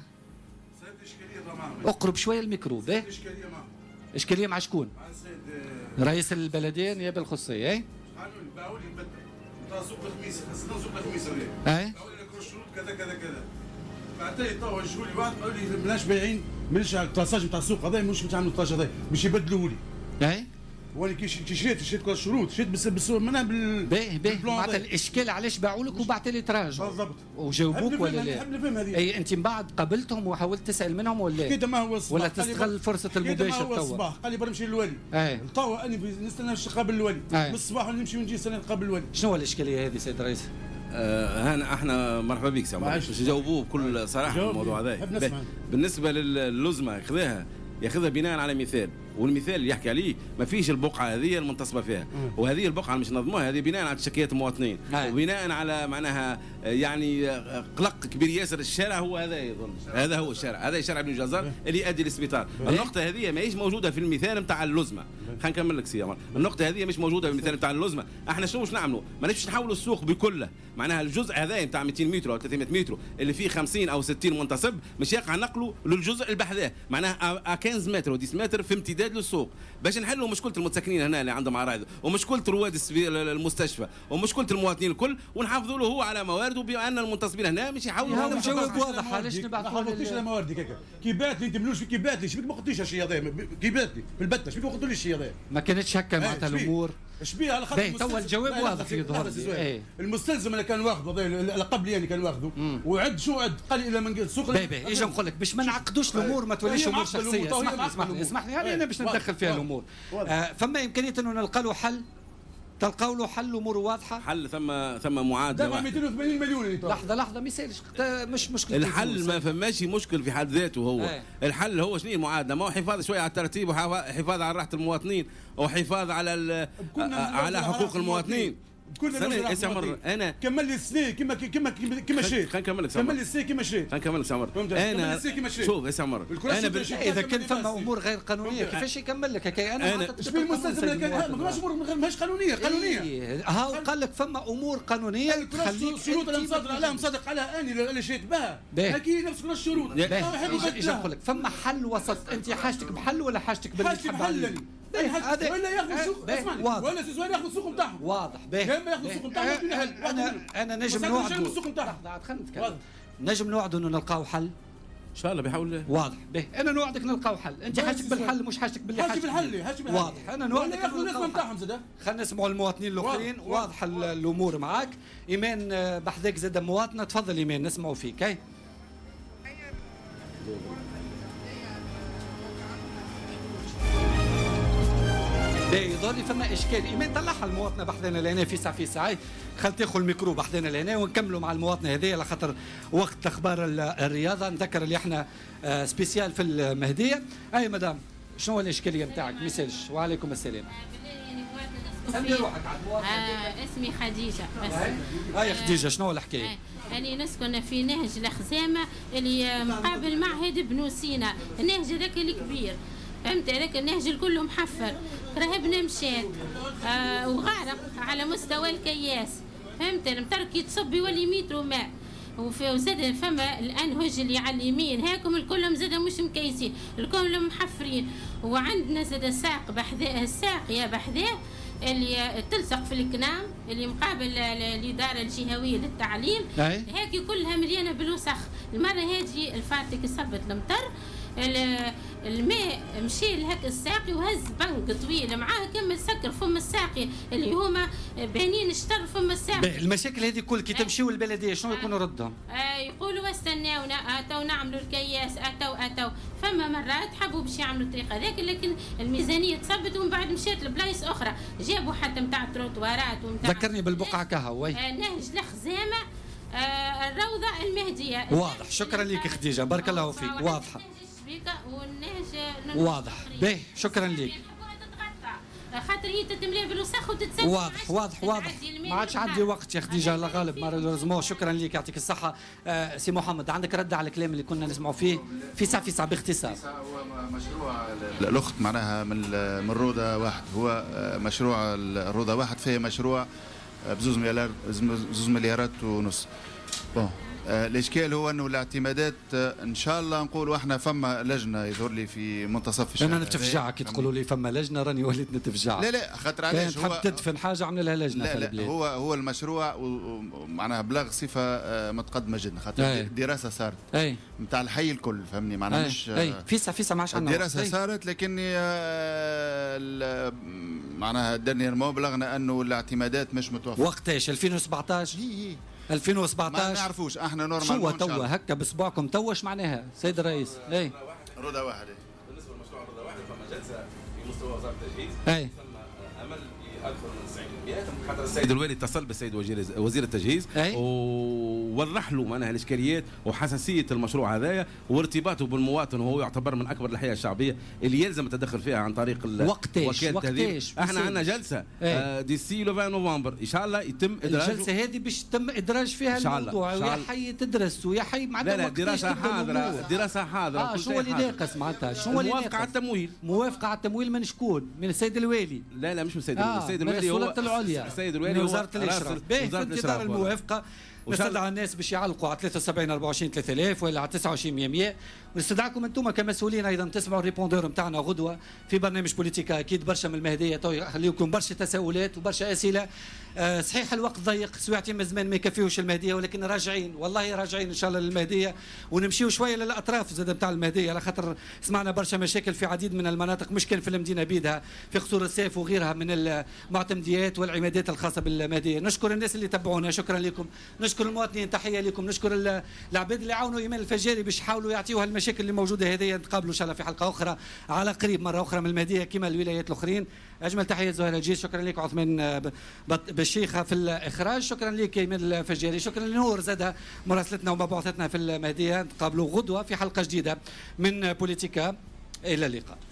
اقرب شويه الميكرو. اشكاليه مع شكون؟ رئيس البلديه النيابه الخصوصيه. اي باعوا لي بدل نتاع سوق الخميس خاصة سوق الخميس الريح باعوا لي لك الشروط كذا بعدين تو جوا لي بعد قالوا لي ماناش بايعين ماناش على الطاساج نتاع السوق هذا مش نعملوا الطاساج هذا باش يبدلوا لي. اي وانا كي شريت كل الشروط شريت بالسوق معناها باهي معناتها الاشكال علاش باعوا لك وبعت لي تراجع بالضبط وجاوبوك ولا لا؟ اي انت من بعد قابلتهم وحاولت تسال منهم ولا كده ما هو الصباح ولا تستغل فرصه المباشر توا؟ الصباح قال لي نمشي للوالي توا اني نستنى باش نقابل الوالي من الصباح نمشي ونجي نستنى نقابل الوالي. شنو الاشكاليه هذه سيد الرئيس؟ احنا مرحبا بك سي عمر باش نجاوبوه بكل صراحه الموضوع هذا. بالنسبه لللزمه ياخذها بناء على مثال والمثال اللي يحكي عليه ما فيش البقعه هذه المنتصبه فيها، وهذه البقعه مش نظموها هذه بناء على شكايات المواطنين وبناء على معناها يعني قلق كبير ياسر. الشارع هو هذا يظن هذا هو الشارع، هذا شارع بن جزار اللي يؤدي للسبيطار. النقطه هذه ماهيش موجوده في المثال نتاع اللزمه. خلينا نكمل لك سي عمر، النقطه هذه مش موجوده في المثال نتاع اللزمه. احنا شنو باش نعملوا؟ ما نمشيش نحولوا السوق بكله، معناها الجزء هذا نتاع 200 متر او 300 متر اللي فيه 50 او 60 منتصب مش يقع نقله للجزء البحذاه، معناها 15 متر و 10 متر في امتداد للسوق باش نحلوا مشكله المتسكنين هنا اللي عندهم اراضي ومشكله رواد المستشفى ومشكله المواطنين الكل، ونحافظوا له هو على موارده بان المنتصبين هنا مش يحاولوا. هذا الجواب واضح. علاش نبعثوا ما قلتيش على مواردي كيكا كي بات لي انت ملوش كي بات لي شبيك ما قلتيش الشيء هذا كي بات لي في البته شبيك ما قلتوليش الشيء هذا ما كانتش هكا معناتها الامور شبيه على خاطر تو الجواب واضح يظهر لي. المستلزم اللي كان واخذه اللي قبلي يعني كان واخذه وعد شو عد قال لي اذا من السوق اجي نقول لك باش ما نعقدوش الامور ما توليش امور شخصيه. اسمح لي يعني انا باش ندخل فيها الامور. فما امكانيه انه نلقى له حل؟ تلقاو له حل اموره واضحه؟ حل ثم معادله دفع 280 مليون. لحظه ما يسالش مش مشكله الحل ما فماش مشكل في حد ذاته هو الحل هو شنو المعادله؟ ما هو حفاظ شويه على الترتيب وحفاظ على راحه المواطنين وحفاظ على حقوق المواطنين. كنا عمر انا كمل لي السنه كما شيت. خلينا نكمل لك كمل لي السنه كما شيت. خلينا نكمل لك عمر. انا شوف يا عمر انا اذا كان فما امور غير قانونيه كيفاش يكمل لك هكا؟ انا شبيه المستلزم كان ماش امور ماهيش قانونيه ها قال لك فما امور قانونيه تخليك الشروط اللي مصدق عليها مصدق عليها اني اللي شيت بها اكيد نفس كل الشروط. ايش نقول لك فما حل وسط؟ انت حاجتك بحل ولا حاجتك باللي تحب ولا ياخذ السوق؟ اسمعني ولا سيزوان ياخذ السوق نتاعهم واضح. ما ياخذ السوق نتاعهم. انا نجم نوعدوا انه نلقاو حل ان شاء الله بيحاول. واضح انا نوعدك نلقاو حل. انت حاجتك بالحل مش حاجتك باللي حاجتك بالحل واضح. انا نوعدك ياخذوا النسبه نتاعهم زاد. خلينا نسمعوا المواطنين الاخرين. واضح الامور معاك. ايمان بحذاك زاد مواطنه. تفضل ايمان نسمعوا فيك. يظهر لي فما اشكال. ايمان طلعها المواطنه بحذنا لهنا في ساعه خل تاخذ الميكرو بحذنا لهنا ونكملوا مع المواطنه هذه على خاطر وقت اخبار الرياضه. نذكر اللي احنا سبيسيال في المهديه. اي مدام شنو الاشكاليه نتاعك؟ ما يسالش. وعليكم السلام. سمي روحك على المواطنه. اسمي خديجه بس. هاي خديجه شنو الحكايه؟ أنا نسكن في نهج الخزامه اللي مقابل معهد بنو سينا. النهج هذاك الكبير فهمت، هذاك النهج الكل محفر. رهبنا مشات وغارق على مستوى الكياس فهمت. المترك يتصب يولي متر ماء. وزاد فما الانهج اللي على اليمين هاكم الكلهم زاد مش مكيسين الكلهم محفرين. وعندنا زاد ساق بحذاه الساقيه بحذاه اللي تلصق في الكنام اللي مقابل الاداره الجهويه للتعليم هاكي كلها مليانه بالوسخ. المره هذه الفاتك صبت المطر الماء مشي لهك الساقي وهز بنك طويل معاه كمل سكر فم الساقي اللي هما بانين اشتر فم الساقي. المشاكل هذه كل كي تمشيو البلديه شنو يكونوا ردهم؟ يقولوا استناونا اتوا نعملوا الكياس اتوا فما مرات حبوا باش يعملوا الطريقه هذاك لكن الميزانيه تصبت ومن بعد مشات لبلايص اخرى جابوا حتى نتاع تروتوارات ونتاع ذكرني بالبقعه كهوي نهج الخزامه الروضه المهديه. واضح. شكرا لك خديجه بارك الله فيك. واضحه واضح. باهي شكرا لك. خاطر هي تتملي بالوسخ وتتسكر. واضح ما عادش عندي وقت يا خديجه الله غالب مالوريزمون. شكرا لك يعطيك الصحه. سي محمد عندك رد على الكلام اللي كنا نسمعوا فيه في ساعه باختصار؟ هو مشروع الاخت معناها من روضه واحد. هو مشروع الروضه واحد فيه مشروع بزوز مليارات ونص. بون الاشكال هو انه الاعتمادات ان شاء الله نقولوا احنا فما لجنه يظهر لي في منتصف الشهر. انا نتفجع كي تقولوا لي فما لجنه راني وليت نتفجع. لا خاطر علاش هو تحب تدفن حاجه عمل لها لجنه. لا هو المشروع معناها بلغ صفه متقدمه جدا خاطر دراسه صارت نتاع الحي الكل فهمني معناها مش فيسا ما عادش عندنا الدراسه صارت لكن معناها ديرنييرمون بلغنا انه الاعتمادات مش متوفره. وقتاش 2017 هي 2017 ما نعرفوش احنا نورمال. شو توا هكا بصبعكم توش معناها سيد الرئيس؟ روضه واحد. بالنسبه لمشروع روضه واحد فما جلسه في مستوى وزاره التجهيز. ثم امل اكثر من 90%. حتى السيد الوالي اتصل بالسيد وزير التجهيز ووضح له معناها الاشكاليات وحساسيه المشروع هذايا وارتباطه بالمواطن، وهو يعتبر من اكبر الاحياء الشعبيه اللي يلزم التدخل فيها عن طريق وقتاش احنا عندنا جلسه ديسي لو 20 نوفمبر ان شاء الله يتم ادراج الجلسه هذه باش يتم ادراج فيها الموضوع، ويا حي تدرس ويا حي معناتها لا دراسه حاضره دراسه حاضره. شنو اللي ناقص معناتها؟ شنو اللي موافقه على التمويل؟ موافقه على التمويل من شكون؟ من السيد الوالي؟ لا مش من السيد الوالي، السيد الوالي هو السلطه العليا، السيد الوالي هو وزاره الاشراف. في انتظار الموافقه نستدعى الناس باش يعلقوا على 73 24 3000 ولا على 29 100 ونستدعاكم انتم كمسؤولين ايضا تسمعوا الريبوندور نتاعنا غدوه في برنامج بوليتيكا. اكيد برشا من المهديه تو يخليكم برشا تساؤلات وبرشا اسئله. صحيح الوقت ضيق، سواعتين من زمان ما يكفيوش المهديه، ولكن راجعين والله راجعين ان شاء الله للمهديه، ونمشيو شويه للاطراف زاد نتاع المهديه، على خاطر سمعنا برشا مشاكل في عديد من المناطق، مش كان في المدينه بيدها، في قصور السيف وغيرها من المعتمديات والعمادات الخاصه بالمهديه. نشكر الناس اللي تبعونا، شكرا لكم. نشكر المواطنين، تحيه لكم. نشكر العباد اللي عاونوا ايمان الفجاري باش يحاولوا يعطيوها المشاكل اللي موجوده هذه. نتقابلوا ان شاء الله في حلقه اخرى على قريب مره اخرى من المهديه كما الولايات الاخرين. اجمل تحيه زهير الجيش، شكرا لك عثمان بالشيخه في الاخراج، شكرا لك ايمان الفجاري، شكرا لنور زادها مراسلتنا ومبعوثتنا في المهديه. نتقابلوا غدوه في حلقه جديده من بوليتيكا، الى اللقاء.